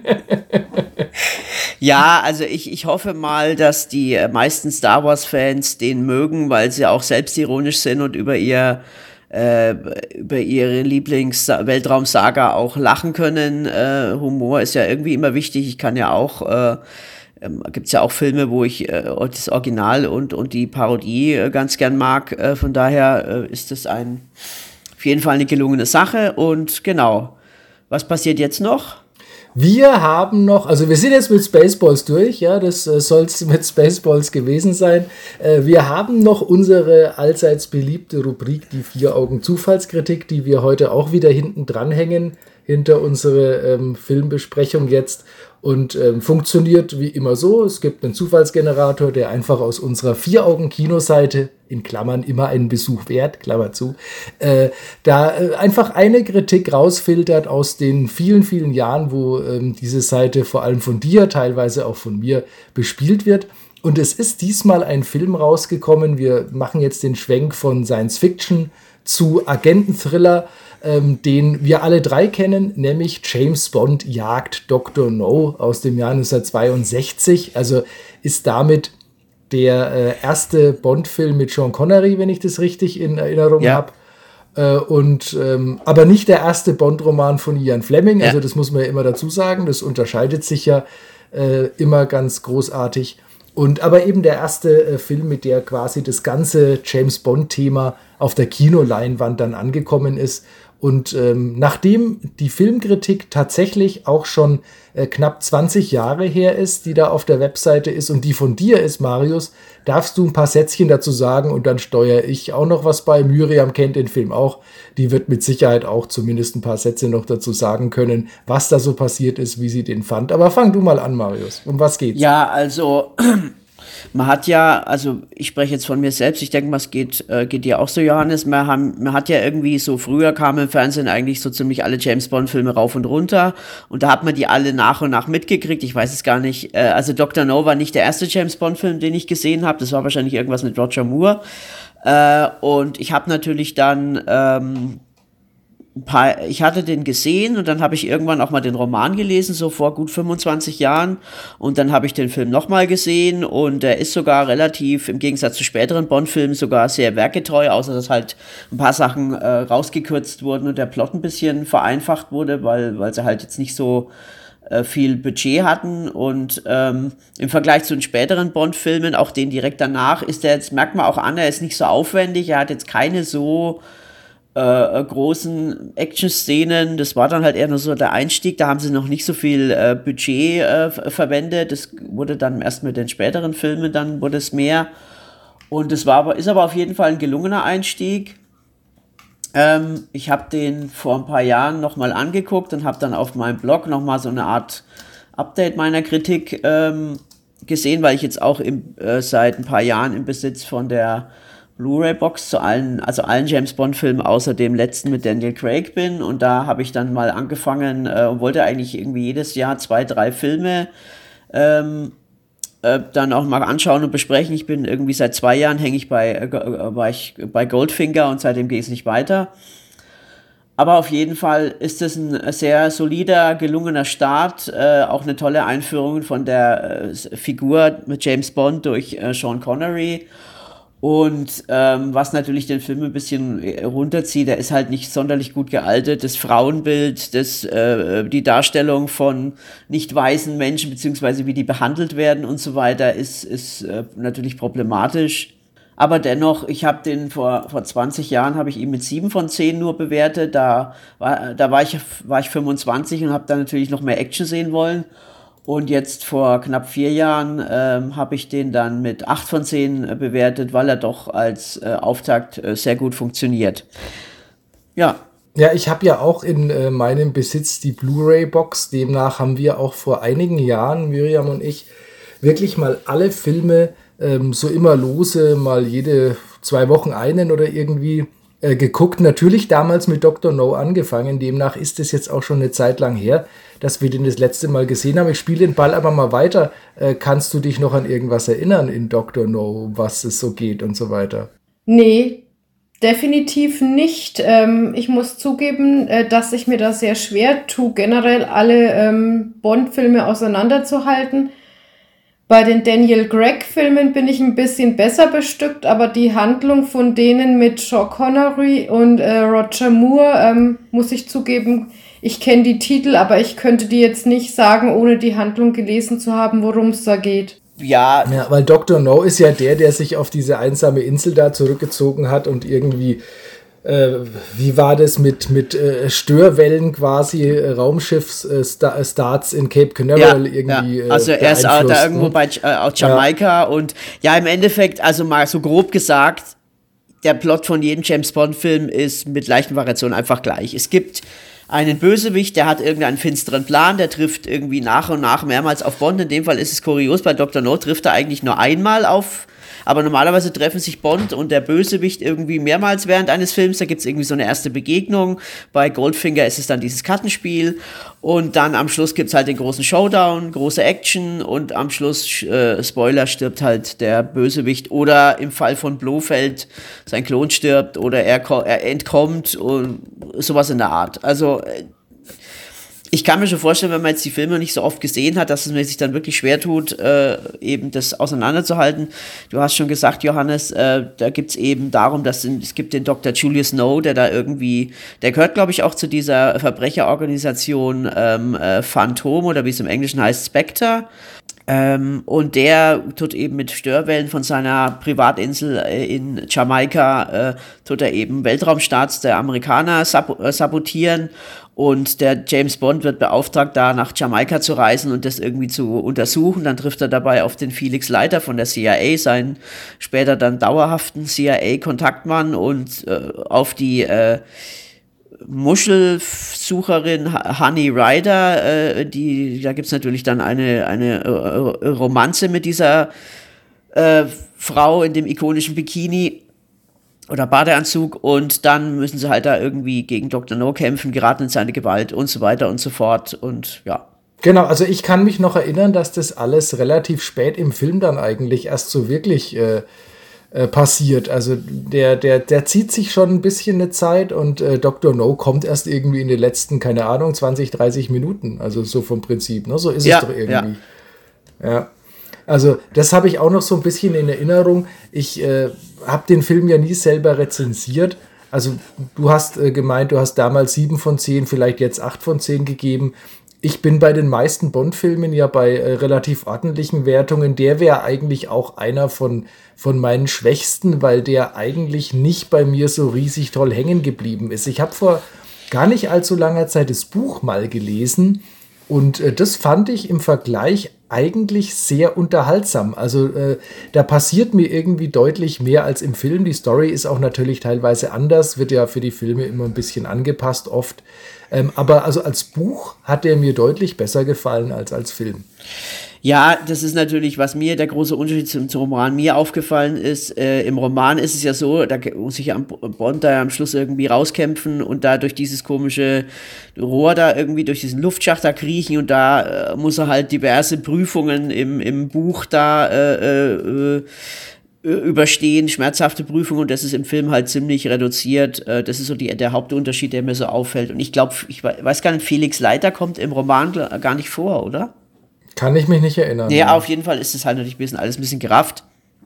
Ja, also ich, ich hoffe mal, dass die meisten Star Wars-Fans den mögen, weil sie auch selbstironisch sind und über ihr äh, über ihre Lieblings-Weltraum-Saga auch lachen können. Äh, Humor ist ja irgendwie immer wichtig. Ich kann ja auch, äh, ähm, gibt's ja auch Filme, wo ich äh, das Original und, und die Parodie äh, ganz gern mag. Äh, von daher äh, ist das ein, auf jeden Fall eine gelungene Sache. Und genau, was passiert jetzt noch? Wir haben noch, also wir sind jetzt mit Spaceballs durch, ja, das äh, soll es mit Spaceballs gewesen sein. Äh, wir haben noch unsere allseits beliebte Rubrik, die Vier-Augen-Zufallskritik, die wir heute auch wieder hinten dranhängen, hinter unsere ähm, Filmbesprechung jetzt. Und ähm, funktioniert wie immer so, es gibt einen Zufallsgenerator, der einfach aus unserer Vier-Augen-Kinoseite, in Klammern immer einen Besuch wert, Klammer zu, äh, da äh, einfach eine Kritik rausfiltert aus den vielen, vielen Jahren, wo ähm, diese Seite vor allem von dir, teilweise auch von mir bespielt wird. Und es ist diesmal ein Film rausgekommen, wir machen jetzt den Schwenk von Science-Fiction zu Agenten-Thriller, ähm, den wir alle drei kennen, nämlich James Bond jagt Doktor No aus dem Jahr neunzehnhundertzweiundsechzig. Also ist damit der äh, erste Bond-Film mit Sean Connery, wenn ich das richtig in Erinnerung ja. habe. Äh, und ähm, aber nicht der erste Bond-Roman von Ian Fleming. Ja. Also das muss man ja immer dazu sagen. Das unterscheidet sich ja äh, immer ganz großartig. Und aber eben der erste äh, Film, mit der quasi das ganze James-Bond-Thema auf der Kinoleinwand dann angekommen ist. Und ähm, nachdem die Filmkritik tatsächlich auch schon äh, knapp zwanzig Jahre her ist, die da auf der Webseite ist und die von dir ist, Marius, darfst du ein paar Sätzchen dazu sagen und dann steuere ich auch noch was bei. Myriam kennt den Film auch. Die wird mit Sicherheit auch zumindest ein paar Sätze noch dazu sagen können, was da so passiert ist, wie sie den fand. Aber fang du mal an, Marius. Um was geht's? Ja, also man hat ja, also ich spreche jetzt von mir selbst, ich denke mal, es geht, äh, geht dir auch so, Johannes, man, haben, man hat ja irgendwie so, früher kamen im Fernsehen eigentlich so ziemlich alle James-Bond-Filme rauf und runter und da hat man die alle nach und nach mitgekriegt, ich weiß es gar nicht, äh, also Doktor No war nicht der erste James-Bond-Film, den ich gesehen habe, das war wahrscheinlich irgendwas mit Roger Moore, äh, und ich habe natürlich dann ähm, ein paar, ich hatte den gesehen und dann habe ich irgendwann auch mal den Roman gelesen, so vor gut fünfundzwanzig Jahren, und dann habe ich den Film nochmal gesehen und der ist sogar relativ, im Gegensatz zu späteren Bond-Filmen, sogar sehr werkgetreu, außer dass halt ein paar Sachen äh, rausgekürzt wurden und der Plot ein bisschen vereinfacht wurde, weil, weil sie halt jetzt nicht so äh, viel Budget hatten und ähm, im Vergleich zu den späteren Bond-Filmen, auch den direkt danach, ist der jetzt, merkt man auch an, er ist nicht so aufwendig, er hat jetzt keine so Äh, großen Action-Szenen, das war dann halt eher nur so der Einstieg, da haben sie noch nicht so viel äh, Budget äh, verwendet, das wurde dann erst mit den späteren Filmen, dann wurde es mehr und das war aber, ist aber auf jeden Fall ein gelungener Einstieg. Ähm, ich habe den vor ein paar Jahren nochmal angeguckt und habe dann auf meinem Blog nochmal so eine Art Update meiner Kritik ähm, gesehen, weil ich jetzt auch im, äh, seit ein paar Jahren im Besitz von der Blu-ray-Box zu allen, also allen James-Bond-Filmen außer dem letzten mit Daniel Craig bin und da habe ich dann mal angefangen äh, und wollte eigentlich irgendwie jedes Jahr zwei, drei Filme ähm, äh, dann auch mal anschauen und besprechen. Ich bin irgendwie seit zwei Jahren hänge ich bei, äh, war ich bei Goldfinger und seitdem geht es nicht weiter. Aber auf jeden Fall ist es ein sehr solider, gelungener Start, äh, auch eine tolle Einführung von der äh, Figur mit James Bond durch äh, Sean Connery. Und ähm, was natürlich den Film ein bisschen runterzieht, der ist halt nicht sonderlich gut gealtert. Das Frauenbild, das, äh, die Darstellung von nicht weißen Menschen, beziehungsweise wie die behandelt werden und so weiter, ist, ist äh, natürlich problematisch. Aber dennoch, ich habe den vor, vor zwanzig Jahren, habe ich ihn mit sieben von zehn nur bewertet. Da war, da war, ich, war ich fünfundzwanzig und habe dann natürlich noch mehr Action sehen wollen. Und jetzt vor knapp vier Jahren ähm, habe ich den dann mit acht von zehn äh, bewertet, weil er doch als äh, Auftakt äh, sehr gut funktioniert. Ja. Ja, ich habe ja auch in äh, meinem Besitz die Blu-ray-Box. Demnach haben wir auch vor einigen Jahren, Myriam und ich, wirklich mal alle Filme ähm, so immer lose, mal jede zwei Wochen einen oder irgendwie äh, geguckt. Natürlich damals mit Doktor No angefangen. Demnach ist es jetzt auch schon eine Zeit lang her, dass wir den das letzte Mal gesehen haben. Ich spiele den Ball aber mal weiter. Äh, kannst du dich noch an irgendwas erinnern in Doktor No, um was es so geht und so weiter? Nee, definitiv nicht. Ähm, ich muss zugeben, äh, dass ich mir da sehr schwer tue, generell alle ähm, Bond-Filme auseinanderzuhalten. Bei den Daniel Craig-Filmen bin ich ein bisschen besser bestückt, aber die Handlung von denen mit Sean Connery und äh, Roger Moore, ähm, muss ich zugeben, ich kenne die Titel, aber ich könnte die jetzt nicht sagen, ohne die Handlung gelesen zu haben, worum es da geht. Ja. Ja, weil Doktor No ist ja der, der sich auf diese einsame Insel da zurückgezogen hat und irgendwie, äh, wie war das mit, mit äh, Störwellen quasi, äh, Raumschiff-Starts äh, in Cape Canaveral ja, irgendwie. Ja. Also äh, er ist da irgendwo bei äh, aus Jamaika ja. Und ja, im Endeffekt, also mal so grob gesagt, der Plot von jedem James-Bond-Film ist mit leichten Variationen einfach gleich. Es gibt einen Bösewicht, der hat irgendeinen finsteren Plan, der trifft irgendwie nach und nach mehrmals auf Bond. In dem Fall ist es kurios, bei Doktor No trifft er eigentlich nur einmal auf, aber normalerweise treffen sich Bond und der Bösewicht irgendwie mehrmals während eines Films. Da gibt es irgendwie so eine erste Begegnung. Bei Goldfinger ist es dann dieses Kartenspiel und dann am Schluss gibt es halt den großen Showdown, große Action und am Schluss, äh, Spoiler, stirbt halt der Bösewicht oder im Fall von Blofeld sein Klon stirbt oder er, er entkommt und sowas in der Art. Also Ich kann mir schon vorstellen, wenn man jetzt die Filme nicht so oft gesehen hat, dass es mir sich dann wirklich schwer tut, äh, eben das auseinanderzuhalten. Du hast schon gesagt, Johannes, äh, da gibt es eben darum, dass in, es gibt den Doktor Julius Snow, der da irgendwie, der gehört, glaube ich, auch zu dieser Verbrecherorganisation ähm, äh, Phantom oder wie es im Englischen heißt, Spectre. Ähm, und der tut eben mit Störwellen von seiner Privatinsel äh, in Jamaika, äh, tut er eben Weltraumstarts der Amerikaner sab- äh, sabotieren. Und der James Bond wird beauftragt, da nach Jamaika zu reisen und das irgendwie zu untersuchen. Dann trifft er dabei auf den Felix Leiter von der C I A, seinen später dann dauerhaften C I A-Kontaktmann, und äh, auf die äh, Muschelsucherin Honey Rider. Äh, die, da gibt es natürlich dann eine, eine äh, Romanze mit dieser äh, Frau in dem ikonischen Bikini oder Badeanzug, und dann müssen sie halt da irgendwie gegen Doktor No kämpfen, geraten in seine Gewalt und so weiter und so fort, und ja. Genau, also ich kann mich noch erinnern, dass das alles relativ spät im Film dann eigentlich erst so wirklich äh, äh, passiert. Also der, der, der zieht sich schon ein bisschen eine Zeit, und äh, Doktor No kommt erst irgendwie in den letzten, keine Ahnung, zwanzig, dreißig Minuten, also so vom Prinzip, ne? So ist ja, es doch irgendwie. Ja. ja. Also das habe ich auch noch so ein bisschen in Erinnerung. Ich äh, habe den Film ja nie selber rezensiert. Also du hast äh, gemeint, du hast damals sieben von zehn, vielleicht jetzt acht von zehn gegeben. Ich bin bei den meisten Bond-Filmen ja bei äh, relativ ordentlichen Wertungen. Der wäre eigentlich auch einer von, von meinen Schwächsten, weil der eigentlich nicht bei mir so riesig toll hängen geblieben ist. Ich habe vor gar nicht allzu langer Zeit das Buch mal gelesen, und äh, das fand ich im Vergleich eigentlich sehr unterhaltsam. Also äh, da passiert mir irgendwie deutlich mehr als im Film. Die Story ist auch natürlich teilweise anders, wird ja für die Filme immer ein bisschen angepasst oft. Ähm, aber also als Buch hat der mir deutlich besser gefallen als als Film. Ja, das ist natürlich, was mir der große Unterschied zum, zum Roman mir aufgefallen ist. Äh, Im Roman ist es ja so, da muss sich ja Bond da am Schluss irgendwie rauskämpfen und da durch dieses komische Rohr da irgendwie, durch diesen Luftschacht da kriechen, und da äh, muss er halt diverse Prüfungen im, im Buch da äh, äh, überstehen, schmerzhafte Prüfungen, und das ist im Film halt ziemlich reduziert. Äh, das ist so die, der Hauptunterschied, der mir so auffällt. Und ich glaube, ich weiß gar nicht, Felix Leiter kommt im Roman gar nicht vor, oder? Kann ich mich nicht erinnern. Ja, auf jeden Fall ist es halt natürlich ein bisschen, alles ein bisschen gerafft.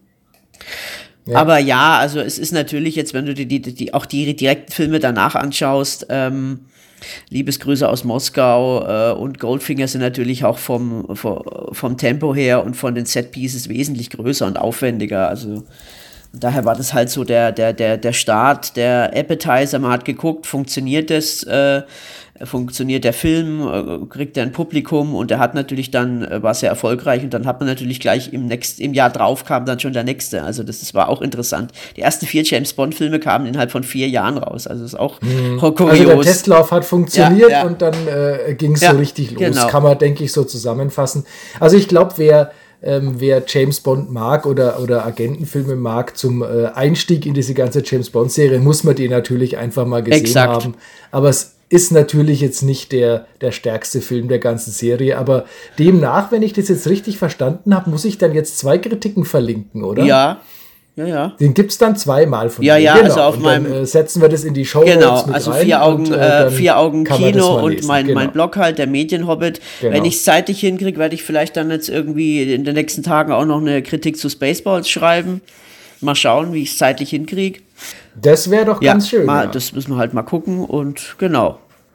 Ja. Aber ja, also es ist natürlich jetzt, wenn du dir die, die, die, auch die direkten Filme danach anschaust, ähm, Liebesgrüße aus Moskau äh, und Goldfinger sind natürlich auch vom, vom, vom Tempo her und von den Setpieces wesentlich größer und aufwendiger. Also daher war das halt so der, der, der, der Start, der Appetizer. Man hat geguckt, funktioniert das, äh, funktioniert der Film, äh, kriegt er ein Publikum, und der hat natürlich dann, äh, war sehr erfolgreich, und dann hat man natürlich gleich im nächsten, im Jahr drauf kam dann schon der nächste. Also das, das war auch interessant. Die ersten vier James-Bond-Filme kamen innerhalb von vier Jahren raus. Also das ist auch mhm. kurios. Also der Testlauf hat funktioniert, ja, ja. Und dann äh, ging es ja, so richtig los. Genau. Kann man, denke ich, so zusammenfassen. Also ich glaube, wer Ähm, wer James Bond mag oder, oder Agentenfilme mag, zum äh, Einstieg in diese ganze James Bond-Serie, muss man den natürlich einfach mal gesehen Exakt. haben. Aber es ist natürlich jetzt nicht der, der stärkste Film der ganzen Serie. Aber demnach, wenn ich das jetzt richtig verstanden habe, muss ich dann jetzt zwei Kritiken verlinken, oder? Ja. Ja, ja. Den gibt es dann zweimal von ja, mir. Ja, genau. also auf und meinem. Dann äh, setzen wir das in die Show Notes genau, mit also rein. vier Augen, und, äh, äh, vier Augen Kino und mein, genau. mein Blog halt, der Medienhobbit. Genau. Wenn ich es zeitlich hinkriege, werde ich vielleicht dann jetzt irgendwie in den nächsten Tagen auch noch eine Kritik zu Spaceballs schreiben. Mal schauen, wie ich es zeitlich hinkriege. Das wäre doch ja, ganz schön. Mal, ja. Das müssen wir halt mal gucken, und genau.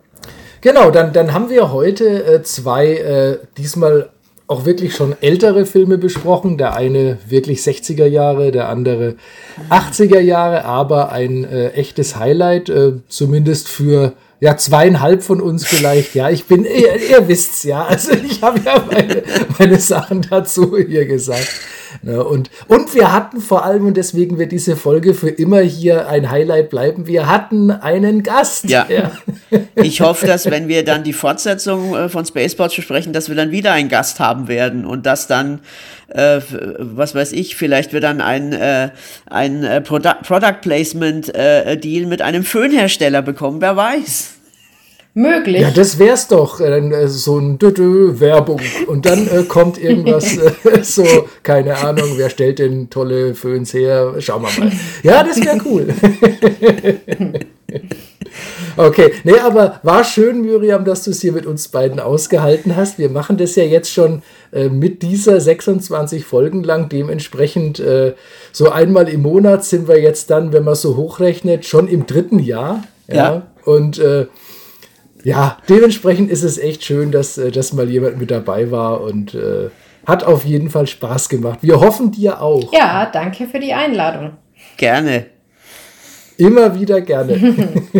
Genau, dann, dann haben wir heute äh, zwei, äh, diesmal auch wirklich schon ältere Filme besprochen. Der eine wirklich sechziger Jahre, der andere achtziger Jahre, aber ein äh, echtes Highlight, äh, zumindest für ja, zweieinhalb von uns vielleicht. Ja, ich bin, ihr, ihr wisst's ja, also ich habe ja meine, meine Sachen dazu hier gesagt. Ja, und, und wir hatten vor allem, und deswegen wird diese Folge für immer hier ein Highlight bleiben, wir hatten einen Gast. Ja. ja. Ich hoffe, dass, wenn wir dann die Fortsetzung von Spaceballs besprechen, dass wir dann wieder einen Gast haben werden, und dass dann, äh, was weiß ich, vielleicht wir dann ein, äh, ein äh, Produ- Product Placement äh, Deal mit einem Föhnhersteller bekommen, wer weiß. Möglich. Ja, das wär's doch, äh, so ein Dü-Dü Werbung, und dann äh, kommt irgendwas, äh, so, keine Ahnung, wer stellt denn tolle Föhns her, schauen wir mal. Ja, das wäre cool. Okay, nee, aber war schön, Myriam, dass du es hier mit uns beiden ausgehalten hast. Wir machen das ja jetzt schon äh, mit dieser sechsundzwanzig Folgen lang. Dementsprechend äh, so einmal im Monat sind wir jetzt dann, wenn man so hochrechnet, schon im dritten Jahr. Ja. ja. Und äh, ja, dementsprechend ist es echt schön, dass, äh, dass mal jemand mit dabei war und äh, hat auf jeden Fall Spaß gemacht. Wir hoffen dir auch. Ja, danke für die Einladung. Gerne. Immer wieder gerne.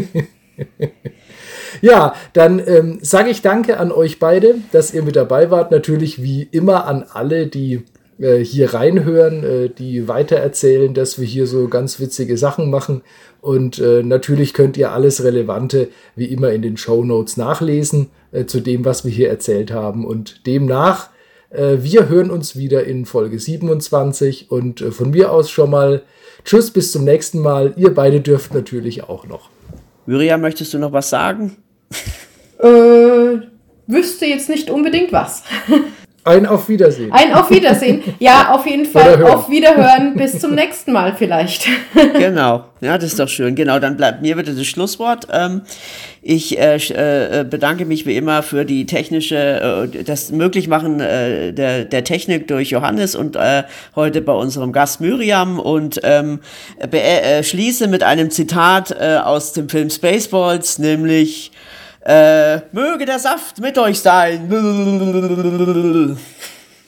Ja, dann ähm, sage ich danke an euch beide, dass ihr mit dabei wart. Natürlich wie immer an alle, die äh, hier reinhören, äh, die weitererzählen, dass wir hier so ganz witzige Sachen machen. Und äh, natürlich könnt ihr alles Relevante wie immer in den Shownotes nachlesen äh, zu dem, was wir hier erzählt haben. Und demnach, äh, wir hören uns wieder in Folge siebenundzwanzig. Und äh, von mir aus schon mal tschüss, bis zum nächsten Mal. Ihr beide dürft natürlich auch noch. Myriam, möchtest du noch was sagen? Äh, wüsste jetzt nicht unbedingt was. Ein Auf Wiedersehen. Ein Auf Wiedersehen. Ja, auf jeden Fall auf Wiederhören. Bis zum nächsten Mal vielleicht. Genau. Ja, das ist doch schön. Genau, dann bleibt mir bitte das Schlusswort. Ähm, ich äh, äh, bedanke mich wie immer für die technische, äh, das Möglichmachen äh, der, der Technik durch Johannes und äh, heute bei unserem Gast Myriam und ähm, be- äh, schließe mit einem Zitat äh, aus dem Film Spaceballs, nämlich Äh, möge der Saft mit euch sein.